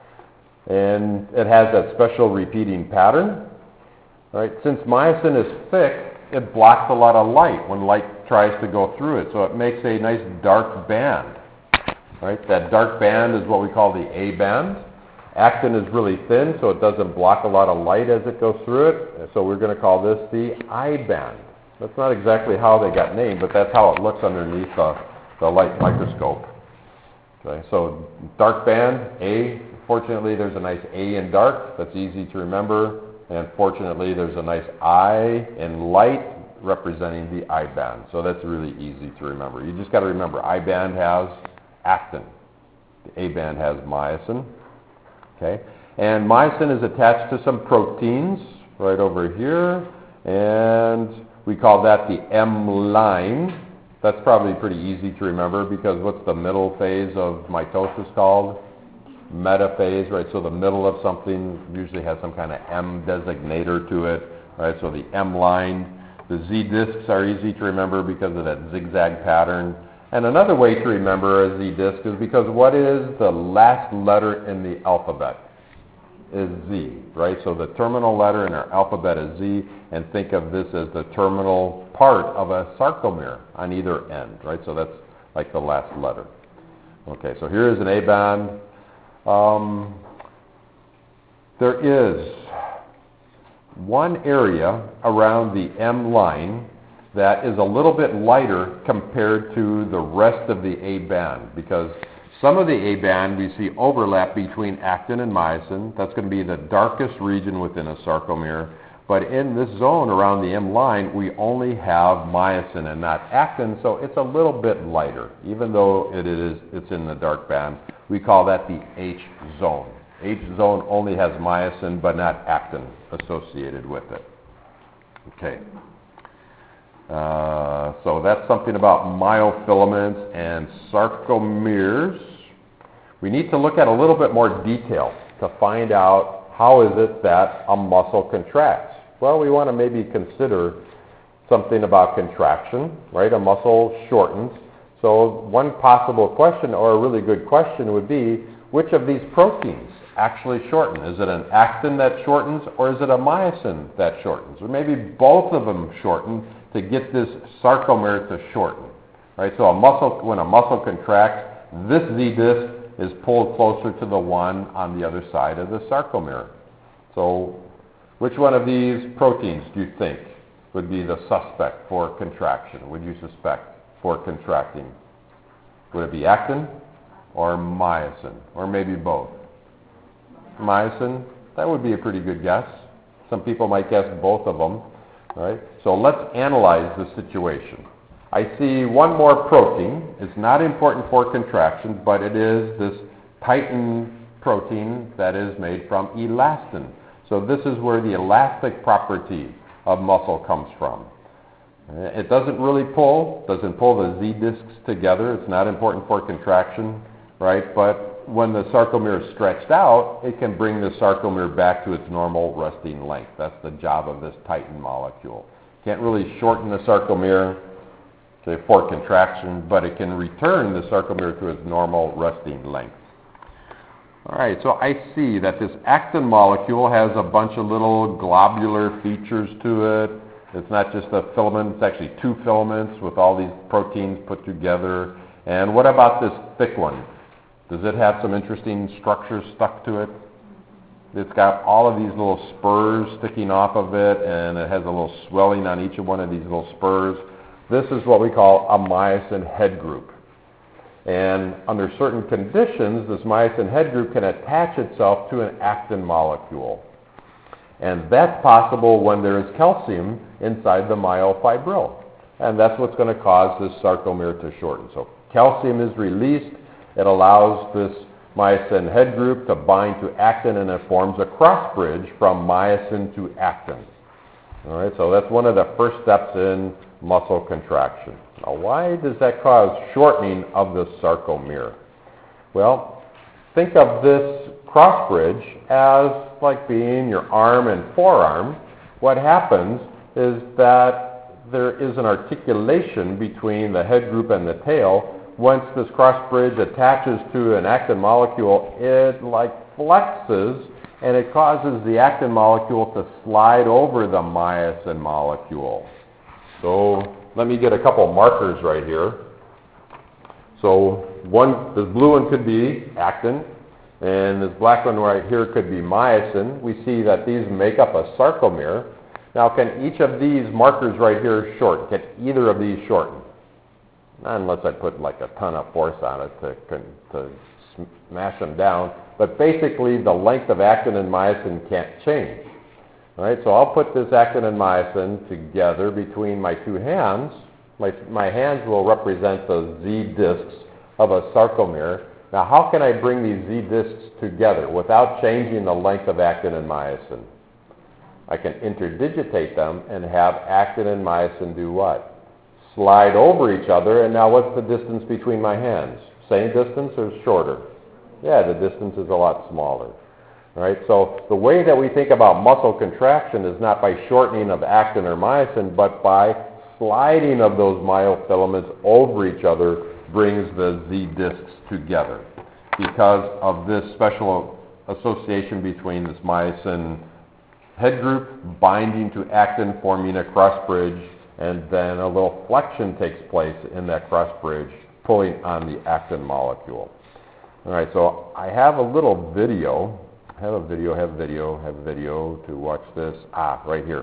And it has that special repeating pattern. Right? Since myosin is thick, it blocks a lot of light when light tries to go through it. So it makes a nice dark band. Right? That dark band is what we call the A band. Actin is really thin, so it doesn't block a lot of light as it goes through it. So we're going to call this the I band. That's not exactly how they got named, but that's how it looks underneath the light microscope. Okay, so dark band, A. Fortunately, there's a nice A in dark. That's easy to remember. And fortunately, there's a nice I in light representing the I band. So that's really easy to remember. You just got to remember, I band has actin. The A band has myosin. Okay, and myosin is attached to some proteins right over here, and we call that the M line. That's probably pretty easy to remember, because what's the middle phase of mitosis called? Metaphase, right? So the middle of something usually has some kind of M designator to it, right? So the M line. The Z discs are easy to remember because of that zigzag pattern. And another way to remember a Z disc is because what is the last letter in the alphabet? Is Z, right? So the terminal letter in our alphabet is Z, and think of this as the terminal part of a sarcomere on either end, right? So that's like the last letter. Okay, so here is an A band. There is one area around the M line that is a little bit lighter compared to the rest of the A band, because some of the A band we see overlap between actin and myosin. That's going to be the darkest region within a sarcomere. But in this zone around the M line, we only have myosin and not actin, so it's a little bit lighter. Even though it's in the dark band, we call that the H zone. H zone only has myosin but not actin associated with it. Okay. So that's something about myofilaments and sarcomeres. We need to look at a little bit more detail to find out how is it that a muscle contracts. Well, we want to maybe consider something about contraction, right? A muscle shortens. So one possible question, or a really good question, would be, which of these proteins actually shorten? Is it an actin that shortens, or is it a myosin that shortens? Or maybe both of them shorten to get this sarcomere to shorten, right? So when a muscle contracts, this Z disc is pulled closer to the one on the other side of the sarcomere. So which one of these proteins do you think would be the suspect for contraction? Would you suspect for contracting? Would it be actin or myosin, or maybe both? Myosin, that would be a pretty good guess. Some people might guess both of them, right? So let's analyze the situation. I see one more protein. It's not important for contraction, but it is this titin protein that is made from elastin. So this is where the elastic property of muscle comes from. It doesn't really doesn't pull the Z discs together. It's not important for contraction, right? But when the sarcomere is stretched out, it can bring the sarcomere back to its normal resting length. That's the job of this titin molecule. Can't really shorten the sarcomere, say, for contraction, but it can return the sarcomere to its normal resting length. All right, so I see that this actin molecule has a bunch of little globular features to it. It's not just a filament, it's actually two filaments with all these proteins put together. And what about this thick one? Does it have some interesting structures stuck to it? It's got all of these little spurs sticking off of it, and it has a little swelling on each of one of these little spurs. This is what we call a myosin head group. And under certain conditions, this myosin head group can attach itself to an actin molecule. And that's possible when there is calcium inside the myofibril. And that's what's going to cause this sarcomere to shorten. So calcium is released. It allows this myosin head group to bind to actin, and it forms a cross bridge from myosin to actin. All right, so that's one of the first steps in muscle contraction. Now, why does that cause shortening of the sarcomere? Well, think of this cross bridge as like being your arm and forearm. What happens is that there is an articulation between the head group and the tail. Once this cross bridge attaches to an actin molecule, it like flexes, and it causes the actin molecule to slide over the myosin molecule. So let me get a couple markers right here. So this blue one could be actin, and this black one right here could be myosin. We see that these make up a sarcomere. Now, can each of these markers right here shorten? Can either of these shorten? Not unless I put like a ton of force on it to smash them down. But basically, the length of actin and myosin can't change. All right, so I'll put this actin and myosin together between my two hands. My hands will represent the Z discs of a sarcomere. Now, how can I bring these Z discs together without changing the length of actin and myosin? I can interdigitate them and have actin and myosin do what? Slide over each other, and now what's the distance between my hands? Same distance or shorter? Yeah, the distance is a lot smaller. All right, so the way that we think about muscle contraction is not by shortening of actin or myosin, but by sliding of those myofilaments over each other brings the Z discs together because of this special association between this myosin head group binding to actin, forming a cross bridge, and then a little flexion takes place in that cross bridge, pulling on the actin molecule. All right, so I have a little video. Have video to watch this. Right here.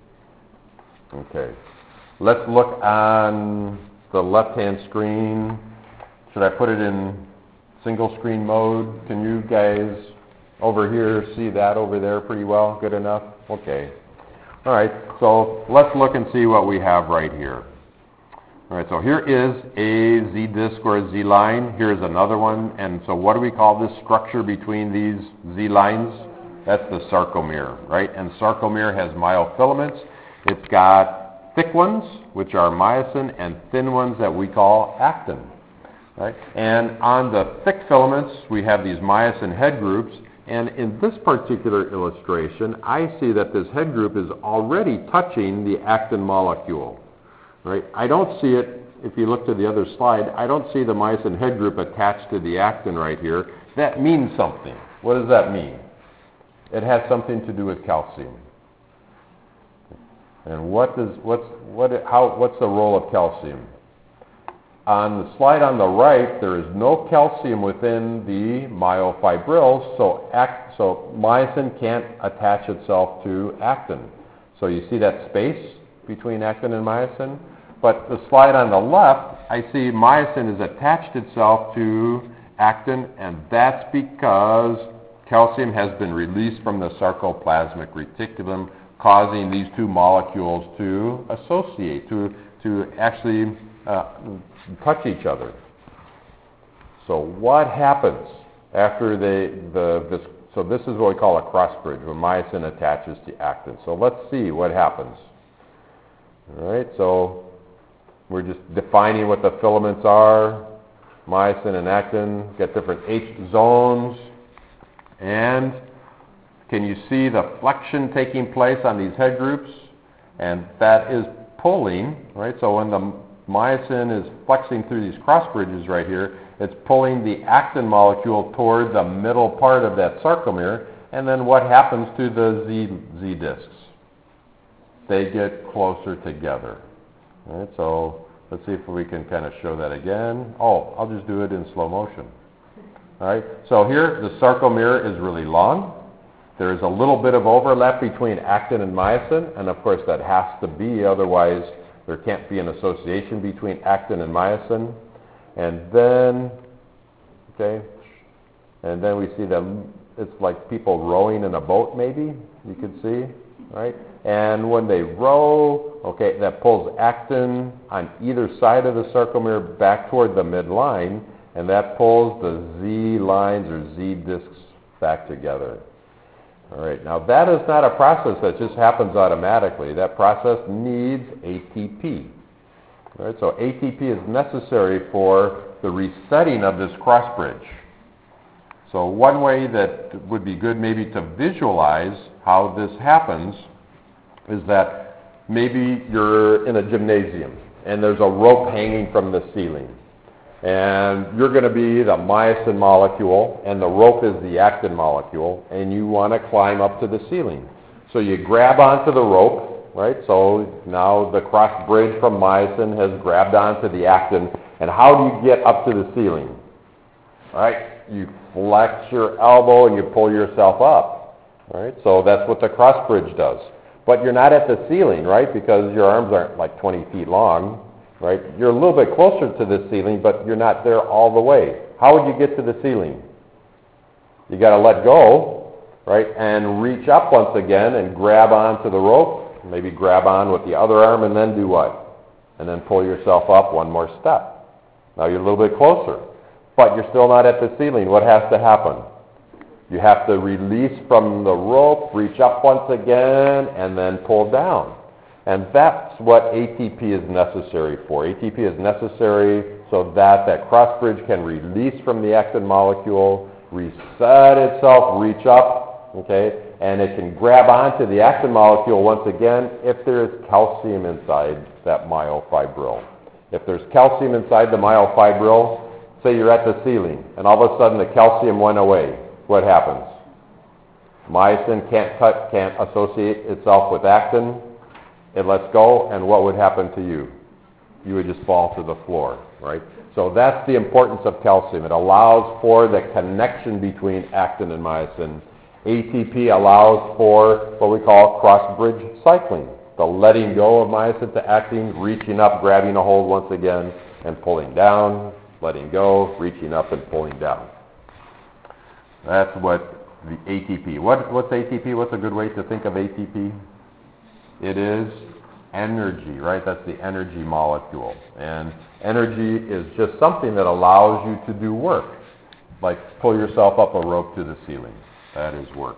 Okay. Let's look on the left-hand screen. Should I put it in single screen mode? Can you guys over here see that over there pretty well? Good enough? Okay. All right, so let's look and see what we have right here. All right, so here is a Z disc or a Z line. Here's another one. And so what do we call this structure between these Z lines? That's the sarcomere, right? And sarcomere has myofilaments. It's got thick ones, which are myosin, and thin ones that we call actin, right? And on the thick filaments, we have these myosin head groups. And in this particular illustration, I see that this head group is already touching the actin molecule. Right? I don't see it, if you look to the other slide, I don't see the myosin head group attached to the actin right here. That means something. What does that mean? It has something to do with calcium. And what's the role of calcium? On the slide on the right, there is no calcium within the myofibrils, so myosin can't attach itself to actin. So you see that space between actin and myosin. But the slide on the left, I see myosin has attached itself to actin, and that's because calcium has been released from the sarcoplasmic reticulum, causing these two molecules to associate, to actually touch each other. So what happens after so this is what we call a cross bridge, when myosin attaches to actin. So let's see what happens. All right, so we're just defining what the filaments are. Myosin and actin get different H zones. And can you see the flexion taking place on these head groups? And that is pulling, right? So when the myosin is flexing through these cross bridges right here, it's pulling the actin molecule toward the middle part of that sarcomere. And then what happens to the Z discs? They get closer together. All right, so let's see if we can kind of show that again. Oh, I'll just do it in slow motion. All right, so here the sarcomere is really long. There is a little bit of overlap between actin and myosin, and of course that has to be, otherwise there can't be an association between actin and myosin. And then, and then we see that it's like people rowing in a boat, maybe, you could see, right? And when they row, that pulls actin on either side of the sarcomere back toward the midline, and that pulls the Z lines or Z discs back together. All right, now that is not a process that just happens automatically. That process needs ATP. All right, so ATP is necessary for the resetting of this cross bridge. So one way that would be good maybe to visualize how this happens is that maybe you're in a gymnasium and there's a rope hanging from the ceiling. And you're going to be the myosin molecule, and the rope is the actin molecule, and you want to climb up to the ceiling. So you grab onto the rope, right? So now the cross bridge from myosin has grabbed onto the actin, and how do you get up to the ceiling? All right? You flex your elbow and you pull yourself up, right? So that's what the cross bridge does. But you're not at the ceiling, right? Because your arms aren't like 20 feet long. Right? You're a little bit closer to the ceiling, but you're not there all the way. How would you get to the ceiling? You got to let go, right, and reach up once again and grab onto the rope. Maybe grab on with the other arm and then do what? And then pull yourself up one more step. Now you're a little bit closer, but you're still not at the ceiling. What has to happen? You have to release from the rope, reach up once again, and then pull down. And that's what ATP is necessary for. ATP is necessary so that that cross bridge can release from the actin molecule, reset itself, reach up, and it can grab onto the actin molecule once again if there is calcium inside that myofibril. If there's calcium inside the myofibril, say you're at the ceiling, and all of a sudden the calcium went away, what happens? Myosin can't associate itself with actin. It lets go, and what would happen to you? You would just fall to the floor, right? So that's the importance of calcium. It allows for the connection between actin and myosin. ATP allows for what we call cross-bridge cycling, the letting go of myosin to actin, reaching up, grabbing a hold once again, and pulling down, letting go, reaching up, and pulling down. That's what the ATP. What's ATP? What's a good way to think of ATP? It is energy, right? That's the energy molecule. And energy is just something that allows you to do work, like pull yourself up a rope to the ceiling. That is work.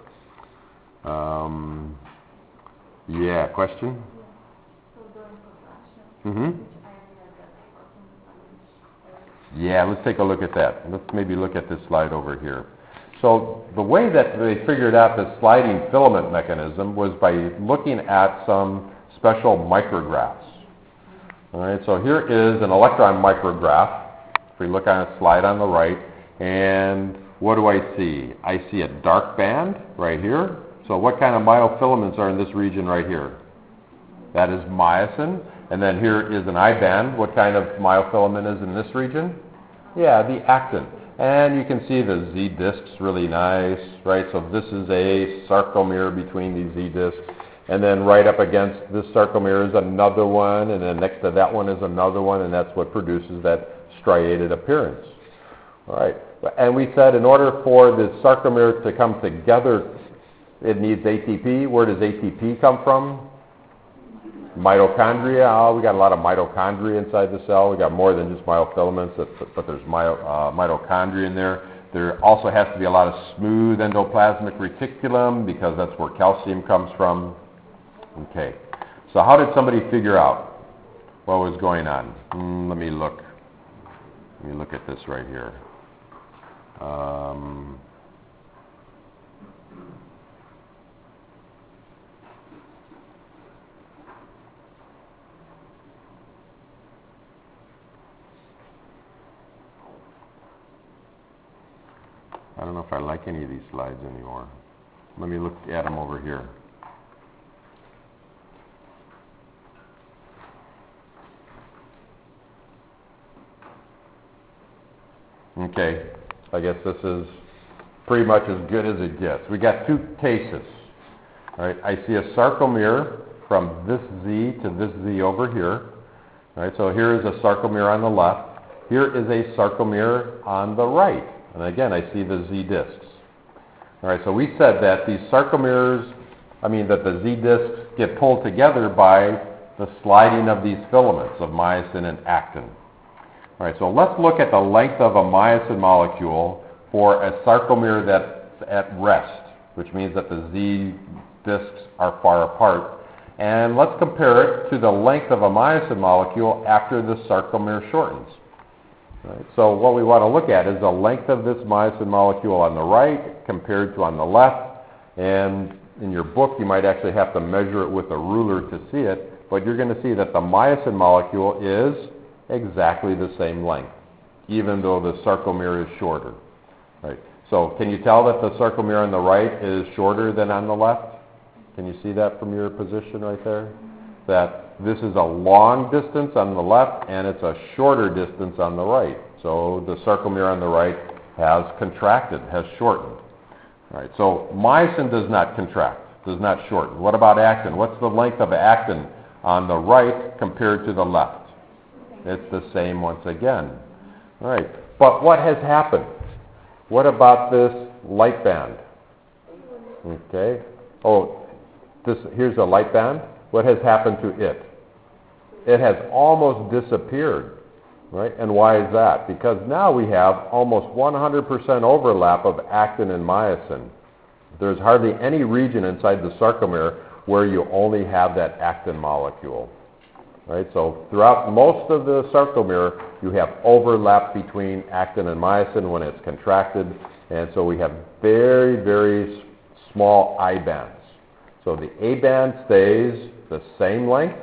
Yeah, question? So during contraction, Mm-hmm. which area does the Yeah, let's take a look at that. Let's maybe look at this slide over here. So the way that they figured out the sliding filament mechanism was by looking at some special micrographs. All right, so here is an electron micrograph. If we look on a slide on the right, and what do I see? I see a dark band right here. So what kind of myofilaments are in this region right here? That is myosin. And then here is an I band. What kind of myofilament is in this region? Yeah, the actin. And you can see the Z discs really nice, right? So this is a sarcomere between these Z discs. And then right up against this sarcomere is another one, and then next to that one is another one, and that's what produces that striated appearance. All right. And we said in order for the sarcomere to come together, it needs ATP. Where does ATP come from? Mitochondria. Oh, we got a lot of mitochondria inside the cell. We got more than just myofilaments, but there's mitochondria in there. There also has to be a lot of smooth endoplasmic reticulum because that's where calcium comes from. Okay. So how did somebody figure out what was going on? Let me look. Let me look at this right here. I don't know if I like any of these slides anymore. Let me look at them over here. Okay, I guess this is pretty much as good as it gets. We got two cases. All right, I see a sarcomere from this Z to this Z over here. All right, so here is a sarcomere on the left. Here is a sarcomere on the right. And again, I see the Z discs. All right, so we said that these sarcomeres, that the Z discs get pulled together by the sliding of these filaments of myosin and actin. All right, so let's look at the length of a myosin molecule for a sarcomere that's at rest, which means that the Z discs are far apart. And let's compare it to the length of a myosin molecule after the sarcomere shortens. Right. So what we want to look at is the length of this myosin molecule on the right compared to on the left. And in your book, you might actually have to measure it with a ruler to see it. But you're going to see that the myosin molecule is exactly the same length, even though the sarcomere is shorter. Right. So can you tell that the sarcomere on the right is shorter than on the left? Can you see that from your position right there? That this is a long distance on the left and it's a shorter distance on the right. So the sarcomere on the right has contracted, has shortened. All right, so myosin does not contract, does not shorten. What about actin? What's the length of actin on the right compared to the left? It's the same once again. All right, but what has happened? What about this light band? Okay. Oh, here's a light band. What has happened to it? It has almost disappeared, right? And why is that? Because now we have almost 100% overlap of actin and myosin. There's hardly any region inside the sarcomere where you only have that actin molecule, right? So throughout most of the sarcomere, you have overlap between actin and myosin when it's contracted, and so we have very, very small I bands. So the A band stays the same length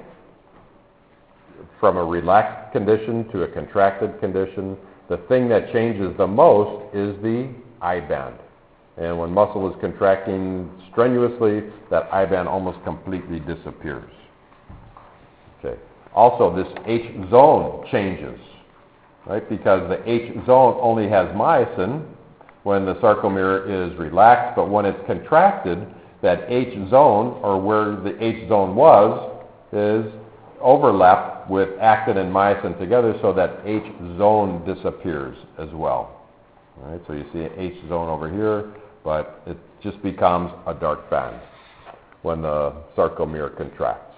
from a relaxed condition to a contracted condition. The thing that changes the most is the I band. And when muscle is contracting strenuously, that I band almost completely disappears. Okay. Also, this H zone changes, right? Because the H zone only has myosin when the sarcomere is relaxed, but when it's contracted, that H zone, or where the H zone was, is overlapped with actin and myosin together, so that H zone disappears as well. All right, so you see an H zone over here, but it just becomes a dark band when the sarcomere contracts.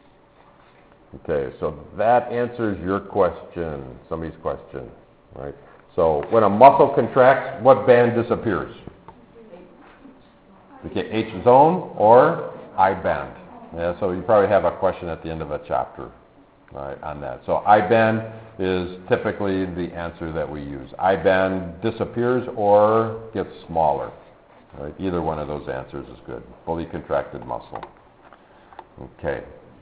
Okay, so that answers your question, somebody's question, right? So when a muscle contracts, what band disappears? Okay, H zone or I band. Yeah, so you probably have a question at the end of a chapter, right, on that. So I band is typically the answer that we use. I band disappears or gets smaller. Right? Either one of those answers is good. Fully contracted muscle. Okay.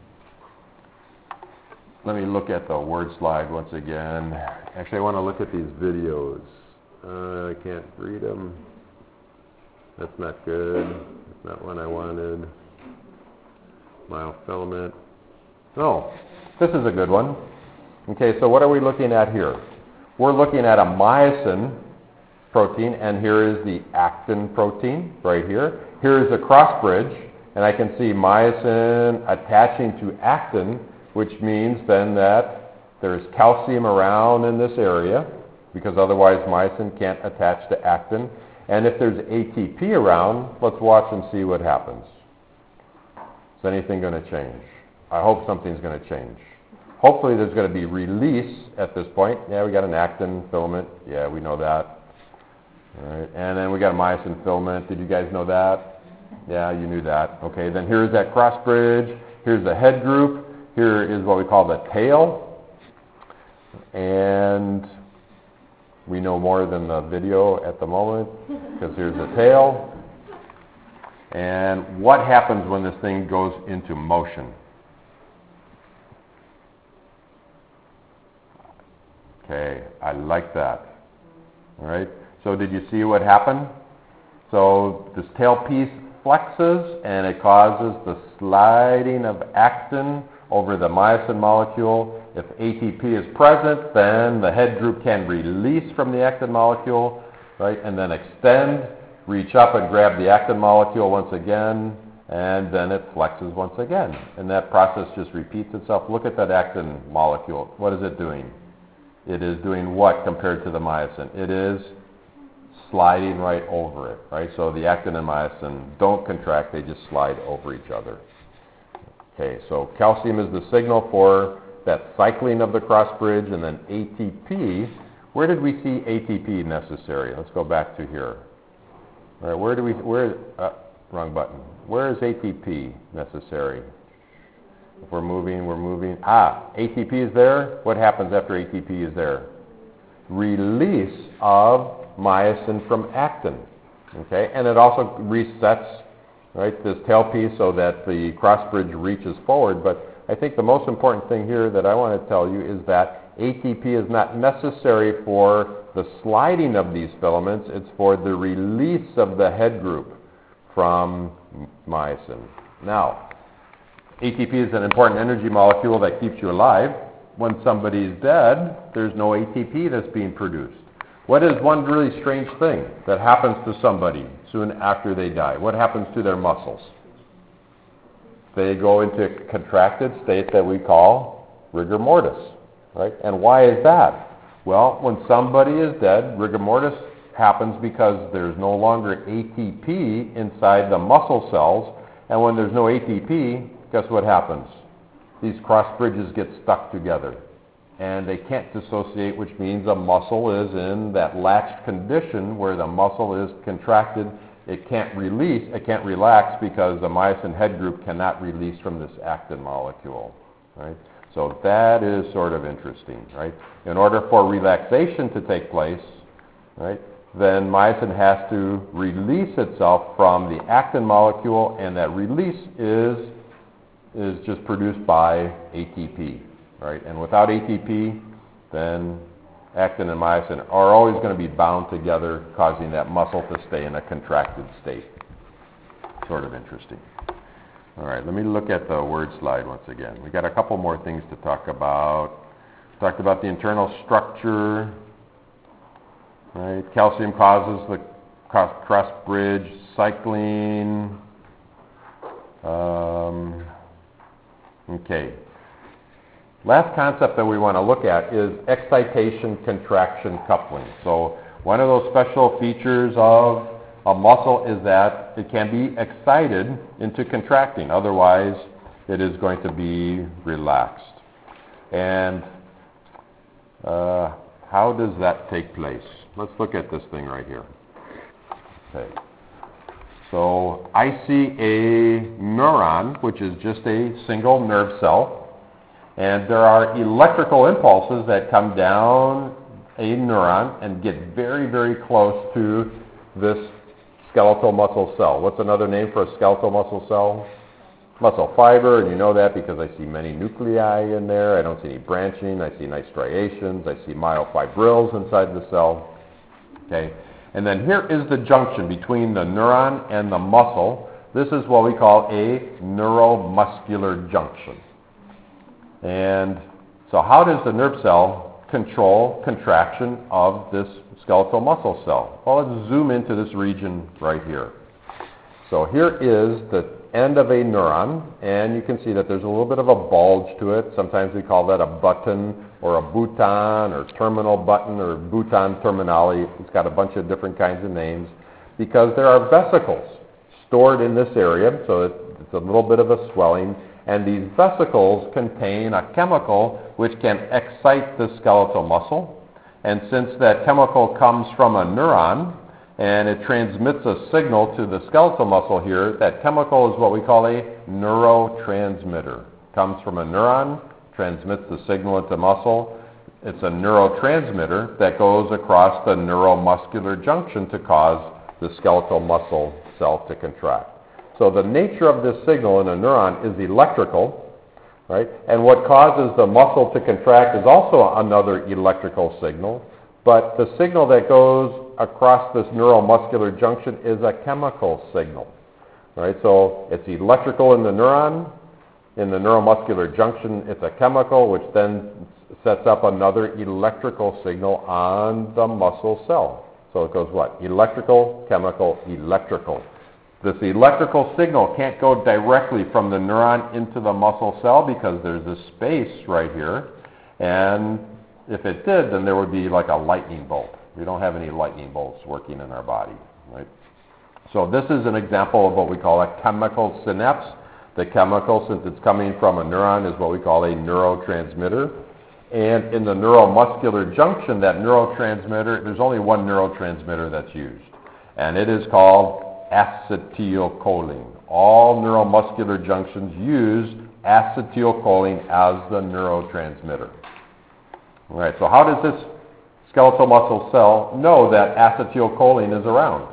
Let me look at the word slide once again. Actually, I want to look at these videos. I can't read them. That's not good. That's not what I wanted. Myofilament. Oh, this is a good one. Okay, so what are we looking at here? We're looking at a myosin protein, and here is the actin protein right here. Here is a cross bridge, and I can see myosin attaching to actin, which means then that there's calcium around in this area, because otherwise myosin can't attach to actin. And if there's ATP around, let's watch and see what happens. Is anything going to change? I hope something's going to change. Hopefully there's going to be release at this point. Yeah, we got an actin filament. Yeah, we know that. All right. And then we got a myosin filament. Did you guys know that? Yeah, you knew that. Okay, then here's that cross bridge. Here's the head group. Here is what we call the tail. And we know more than the video at the moment, because here's the tail. And what happens when this thing goes into motion? Okay, I like that. All right, so did you see what happened? So this tail piece flexes, and it causes the sliding of actin over the myosin molecule. If ATP is present, then the head group can release from the actin molecule, right, and then extend, reach up and grab the actin molecule once again, and then it flexes once again. And that process just repeats itself. Look at that actin molecule. What is it doing? It is doing what compared to the myosin? It is sliding right over it, right? So the actin and myosin don't contract, they just slide over each other. Okay, so calcium is the signal for that cycling of the cross bridge, and then ATP. Where did we see ATP necessary? Let's go back to here. All right, wrong button. Where is ATP necessary? If we're moving. ATP is there. What happens after ATP is there? Release of myosin from actin. Okay, and it also resets, right, this tail piece so that the cross bridge reaches forward. But I think the most important thing here that I want to tell you is that ATP is not necessary for the sliding of these filaments. It's for the release of the head group from myosin. Now, ATP is an important energy molecule that keeps you alive. When somebody is dead, there's no ATP that's being produced. What is one really strange thing that happens to somebody soon after they die? What happens to their muscles? They go into a contracted state that we call rigor mortis, right? And why is that? Well, when somebody is dead, rigor mortis happens because there's no longer ATP inside the muscle cells, and when there's no ATP, guess what happens? These cross bridges get stuck together, and they can't dissociate, which means a muscle is in that latched condition where the muscle is contracted. It can't release, it can't relax, because the myosin head group cannot release from this actin molecule, right? So that is sort of interesting, right? In order for relaxation to take place, right, then myosin has to release itself from the actin molecule, and that release is just produced by ATP, right? And without ATP, then actin and myosin are always going to be bound together, causing that muscle to stay in a contracted state. Sort of interesting. All right, let me look at the word slide once again. We got a couple more things to talk about. Talked about the internal structure, right? Calcium causes the cross bridge cycling. Okay. Last concept that we want to look at is excitation-contraction coupling. So one of those special features of a muscle is that it can be excited into contracting. Otherwise, it is going to be relaxed. And how does that take place? Let's look at this thing right here. Okay. So I see a neuron, which is just a single nerve cell. And there are electrical impulses that come down a neuron and get very, very close to this skeletal muscle cell. What's another name for a skeletal muscle cell? Muscle fiber, and you know that because I see many nuclei in there. I don't see any branching. I see nice striations. I see myofibrils inside the cell. Okay, and then here is the junction between the neuron and the muscle. This is what we call a neuromuscular junction. And so how does the nerve cell control contraction of this skeletal muscle cell? Well, let's zoom into this region right here. So here is the end of a neuron, and you can see that there's a little bit of a bulge to it. Sometimes we call that a button or a bouton or terminal button or bouton terminale. It's got a bunch of different kinds of names because there are vesicles stored in this area, so it's a little bit of a swelling, and these vesicles contain a chemical which can excite the skeletal muscle. And since that chemical comes from a neuron, and it transmits a signal to the skeletal muscle here, that chemical is what we call a neurotransmitter. Comes from a neuron, transmits the signal into muscle. It's a neurotransmitter that goes across the neuromuscular junction to cause the skeletal muscle cell to contract. So the nature of this signal in a neuron is electrical, right? And what causes the muscle to contract is also another electrical signal, but the signal that goes across this neuromuscular junction is a chemical signal, right? So it's electrical in the neuron. In the neuromuscular junction, it's a chemical, which then sets up another electrical signal on the muscle cell. So it goes what? Electrical, chemical, electrical. This electrical signal can't go directly from the neuron into the muscle cell because there's a space right here. And if it did, then there would be like a lightning bolt. We don't have any lightning bolts working in our body, right? So this is an example of what we call a chemical synapse. The chemical, since it's coming from a neuron, is what we call a neurotransmitter. And in the neuromuscular junction, that neurotransmitter, there's only one neurotransmitter that's used, and it is called acetylcholine. All neuromuscular junctions use acetylcholine as the neurotransmitter. All right, so how does this skeletal muscle cell know that acetylcholine is around?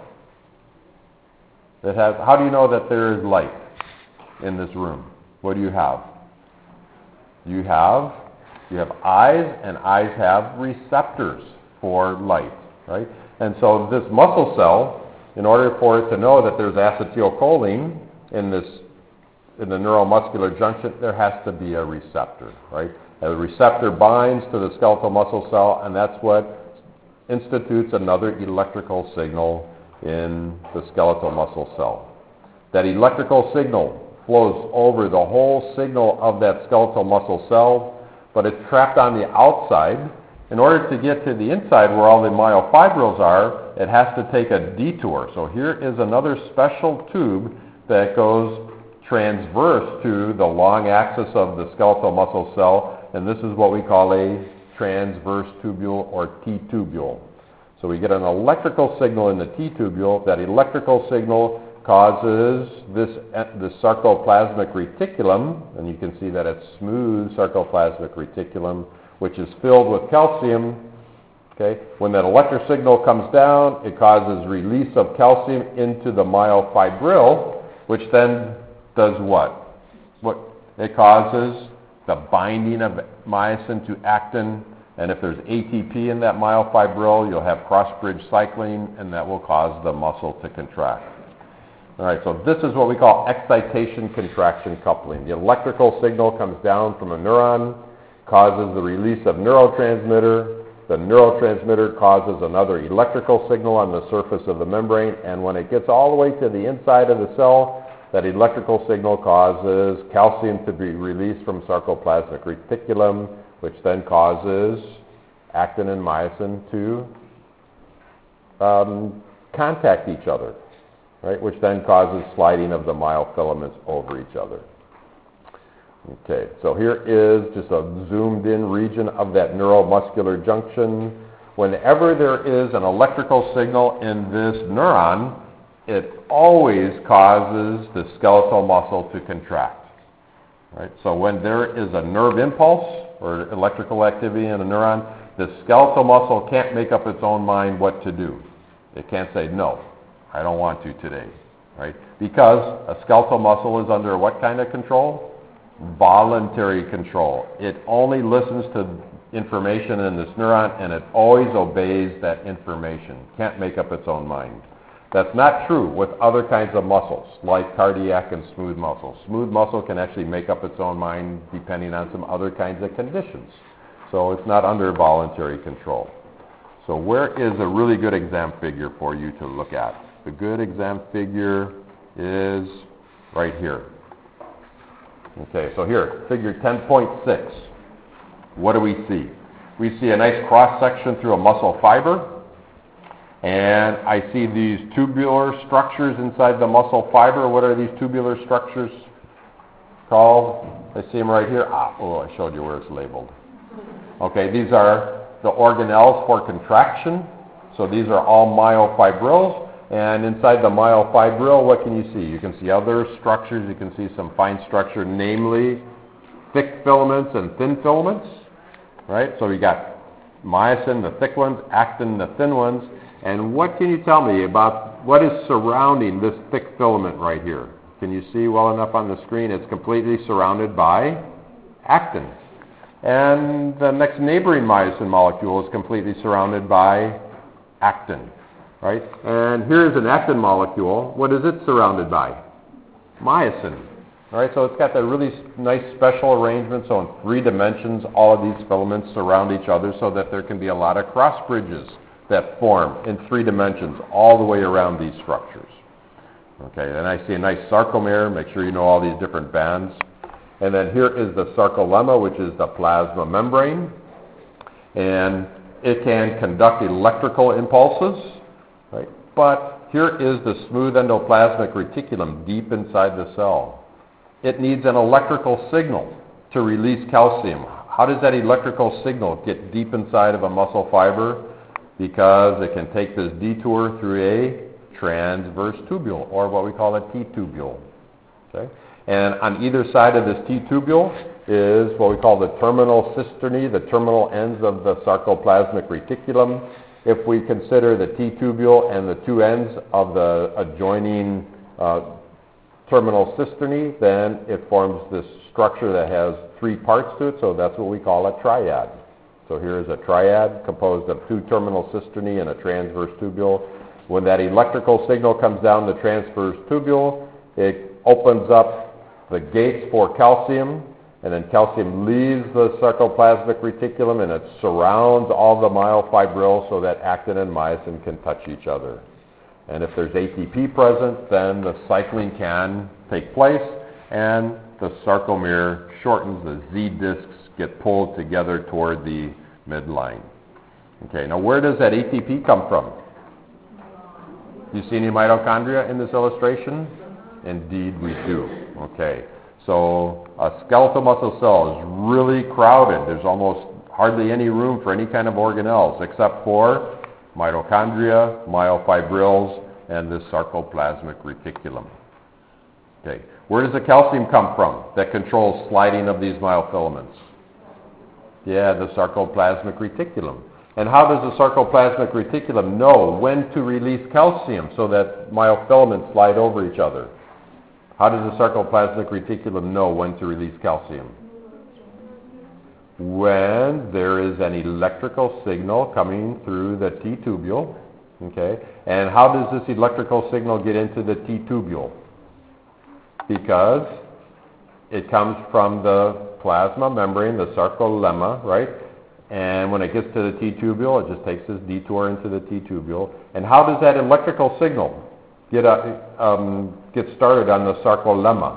How do you know that there is light in this room? What do you have? You have eyes, and eyes have receptors for light, right? And so this muscle cell, in order for it to know that there's acetylcholine in the neuromuscular junction, there has to be a receptor, right? A receptor binds to the skeletal muscle cell, and that's what institutes another electrical signal in the skeletal muscle cell. That electrical signal flows over the whole signal of that skeletal muscle cell, but it's trapped on the outside. In order to get to the inside where all the myofibrils are, it has to take a detour. So here is another special tube that goes transverse to the long axis of the skeletal muscle cell, and this is what we call a transverse tubule or T-tubule. So we get an electrical signal in the T-tubule. That electrical signal causes this sarcoplasmic reticulum, and you can see that it's smooth sarcoplasmic reticulum, which is filled with calcium. Okay? When that electric signal comes down, it causes release of calcium into the myofibril, which then does what? It causes the binding of myosin to actin, and if there's ATP in that myofibril, you'll have cross-bridge cycling, and that will cause the muscle to contract. All right, so this is what we call excitation-contraction coupling. The electrical signal comes down from a neuron, causes the release of neurotransmitter. The neurotransmitter causes another electrical signal on the surface of the membrane, and when it gets all the way to the inside of the cell, that electrical signal causes calcium to be released from sarcoplasmic reticulum, which then causes actin and myosin to contact each other, right? Which then causes sliding of the myofilaments over each other. Okay, so here is just a zoomed in region of that neuromuscular junction. Whenever there is an electrical signal in this neuron, it always causes the skeletal muscle to contract. Right? So when there is a nerve impulse or electrical activity in a neuron, the skeletal muscle can't make up its own mind what to do. It can't say, no, I don't want to today. Right? Because a skeletal muscle is under what kind of control? Voluntary control. It only listens to information in this neuron, and it always obeys that information. Can't make up its own mind. That's not true with other kinds of muscles, like cardiac and smooth muscle. Smooth muscle can actually make up its own mind depending on some other kinds of conditions. So it's not under voluntary control. So where is a really good exam figure for you to look at? The good exam figure is right here. Okay, so here, figure 10.6. What do we see? We see a nice cross-section through a muscle fiber, and I see these tubular structures inside the muscle fiber. What are these tubular structures called? I see them right here. I showed you where it's labeled. Okay, these are the organelles for contraction. So these are all myofibrils. And inside the myofibril, what can you see? You can see other structures. You can see some fine structure, namely thick filaments and thin filaments. Right? So we got myosin, the thick ones, actin, the thin ones. And what can you tell me about what is surrounding this thick filament right here? Can you see well enough on the screen? It's completely surrounded by actin. And the next neighboring myosin molecule is completely surrounded by actin. Right? And here's an actin molecule. What is it surrounded by? Myosin. All right, so it's got that really nice special arrangement. So in 3 dimensions, all of these filaments surround each other so that there can be a lot of cross bridges that form in 3 dimensions all the way around these structures. Okay, then I see a nice sarcomere. Make sure you know all these different bands. And then here is the sarcolemma, which is the plasma membrane. And it can conduct electrical impulses. Right? But here is the smooth endoplasmic reticulum deep inside the cell. It needs an electrical signal to release calcium. How does that electrical signal get deep inside of a muscle fiber? Because it can take this detour through a transverse tubule, or what we call a T-tubule. Okay? And on either side of this T-tubule is what we call the terminal cisternae, the terminal ends of the sarcoplasmic reticulum. If we consider the T-tubule and the 2 ends of the adjoining terminal cisternae, then it forms this structure that has 3 parts to it, so that's what we call a triad. So here is a triad composed of 2 terminal cisternae and a transverse tubule. When that electrical signal comes down the transverse tubule, it opens up the gates for calcium, and then calcium leaves the sarcoplasmic reticulum and it surrounds all the myofibrils so that actin and myosin can touch each other. And if there's ATP present, then the cycling can take place and the sarcomere shortens, the Z discs get pulled together toward the midline. Okay, now where does that ATP come from? Do you see any mitochondria in this illustration? Indeed we do. Okay. So a skeletal muscle cell is really crowded. There's almost hardly any room for any kind of organelles except for mitochondria, myofibrils, and the sarcoplasmic reticulum. Okay. Where does the calcium come from that controls sliding of these myofilaments? Yeah, the sarcoplasmic reticulum. And how does the sarcoplasmic reticulum know when to release calcium so that myofilaments slide over each other? How does the sarcoplasmic reticulum know when to release calcium? When there is an electrical signal coming through the T-tubule. Okay? And how does this electrical signal get into the T-tubule? Because it comes from the plasma membrane, the sarcolemma, right? And when it gets to the T-tubule, it just takes this detour into the T-tubule. And how does that electrical signal get started on the sarcolemma?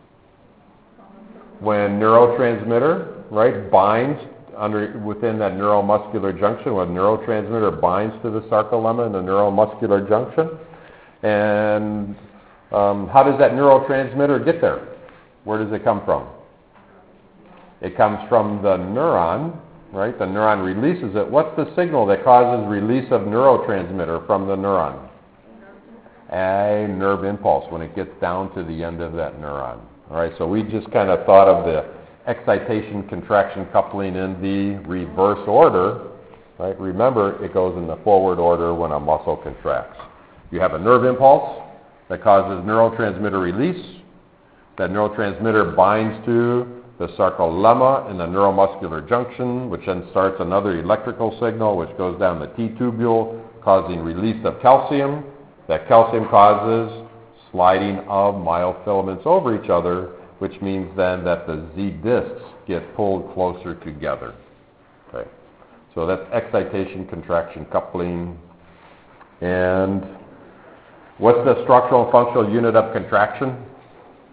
When neurotransmitter, right, binds within that neuromuscular junction, when neurotransmitter binds to the sarcolemma in the neuromuscular junction. And how does that neurotransmitter get there? Where does it come from? It comes from the neuron, right? The neuron releases it. What's the signal that causes release of neurotransmitter from the neuron? A nerve impulse when it gets down to the end of that neuron. All right, so we just kind of thought of the excitation, contraction, coupling in the reverse order. Right? Remember, it goes in the forward order when a muscle contracts. You have a nerve impulse that causes neurotransmitter release. That neurotransmitter binds to the sarcolemma in the neuromuscular junction, which then starts another electrical signal, which goes down the T-tubule, causing release of calcium. That calcium causes sliding of myofilaments over each other, which means then that the Z discs get pulled closer together. Okay. So that's excitation, contraction, coupling. And what's the structural and functional unit of contraction?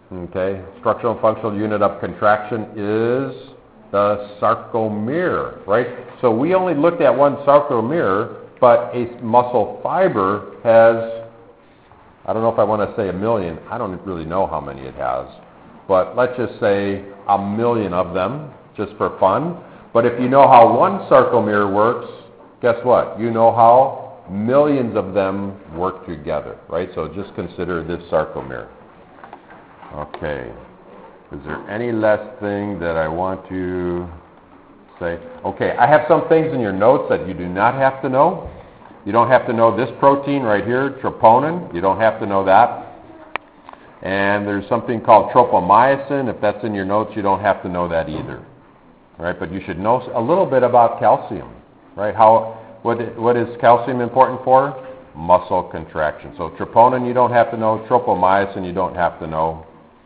Okay, structural and functional unit of contraction is the sarcomere, right? So we only looked at one sarcomere, but a muscle fiber has, I don't know if I want to say 1 million. I don't really know how many it has. But let's just say 1 million of them, just for fun. But if you know how one sarcomere works, guess what? You know how millions of them work together, right? So just consider this sarcomere. Okay. Is there any last thing that I want to say? Okay, I have some things in your notes that you do not have to know. You don't have to know this protein right here, troponin. You don't have to know that. And there's something called tropomyosin. If that's in your notes, you don't have to know that either. Right? But you should know a little bit about calcium. Right? What is calcium important for? Muscle contraction. So troponin you don't have to know. Tropomyosin you don't have to know.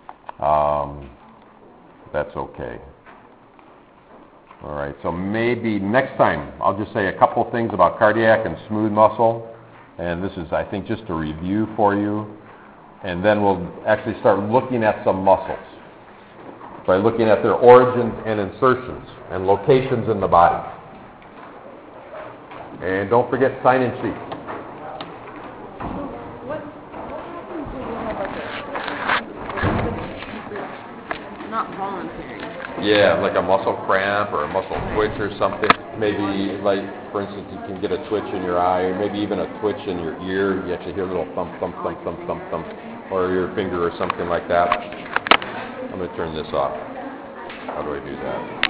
That's okay. All right, so maybe next time I'll just say a couple things about cardiac and smooth muscle. And this is, I think, just a review for you. And then we'll actually start looking at some muscles by looking at their origins and insertions and locations in the body. And don't forget sign-in sheet. What happens when you have like a not voluntary? Yeah, like a muscle cramp or a muscle twitch or something. Maybe, like, for instance, you can get a twitch in your eye, or maybe even a twitch in your ear. You actually hear a little thump, thump, thump, thump, thump, thump, or your finger or something like that. I'm going to turn this off. How do I do that?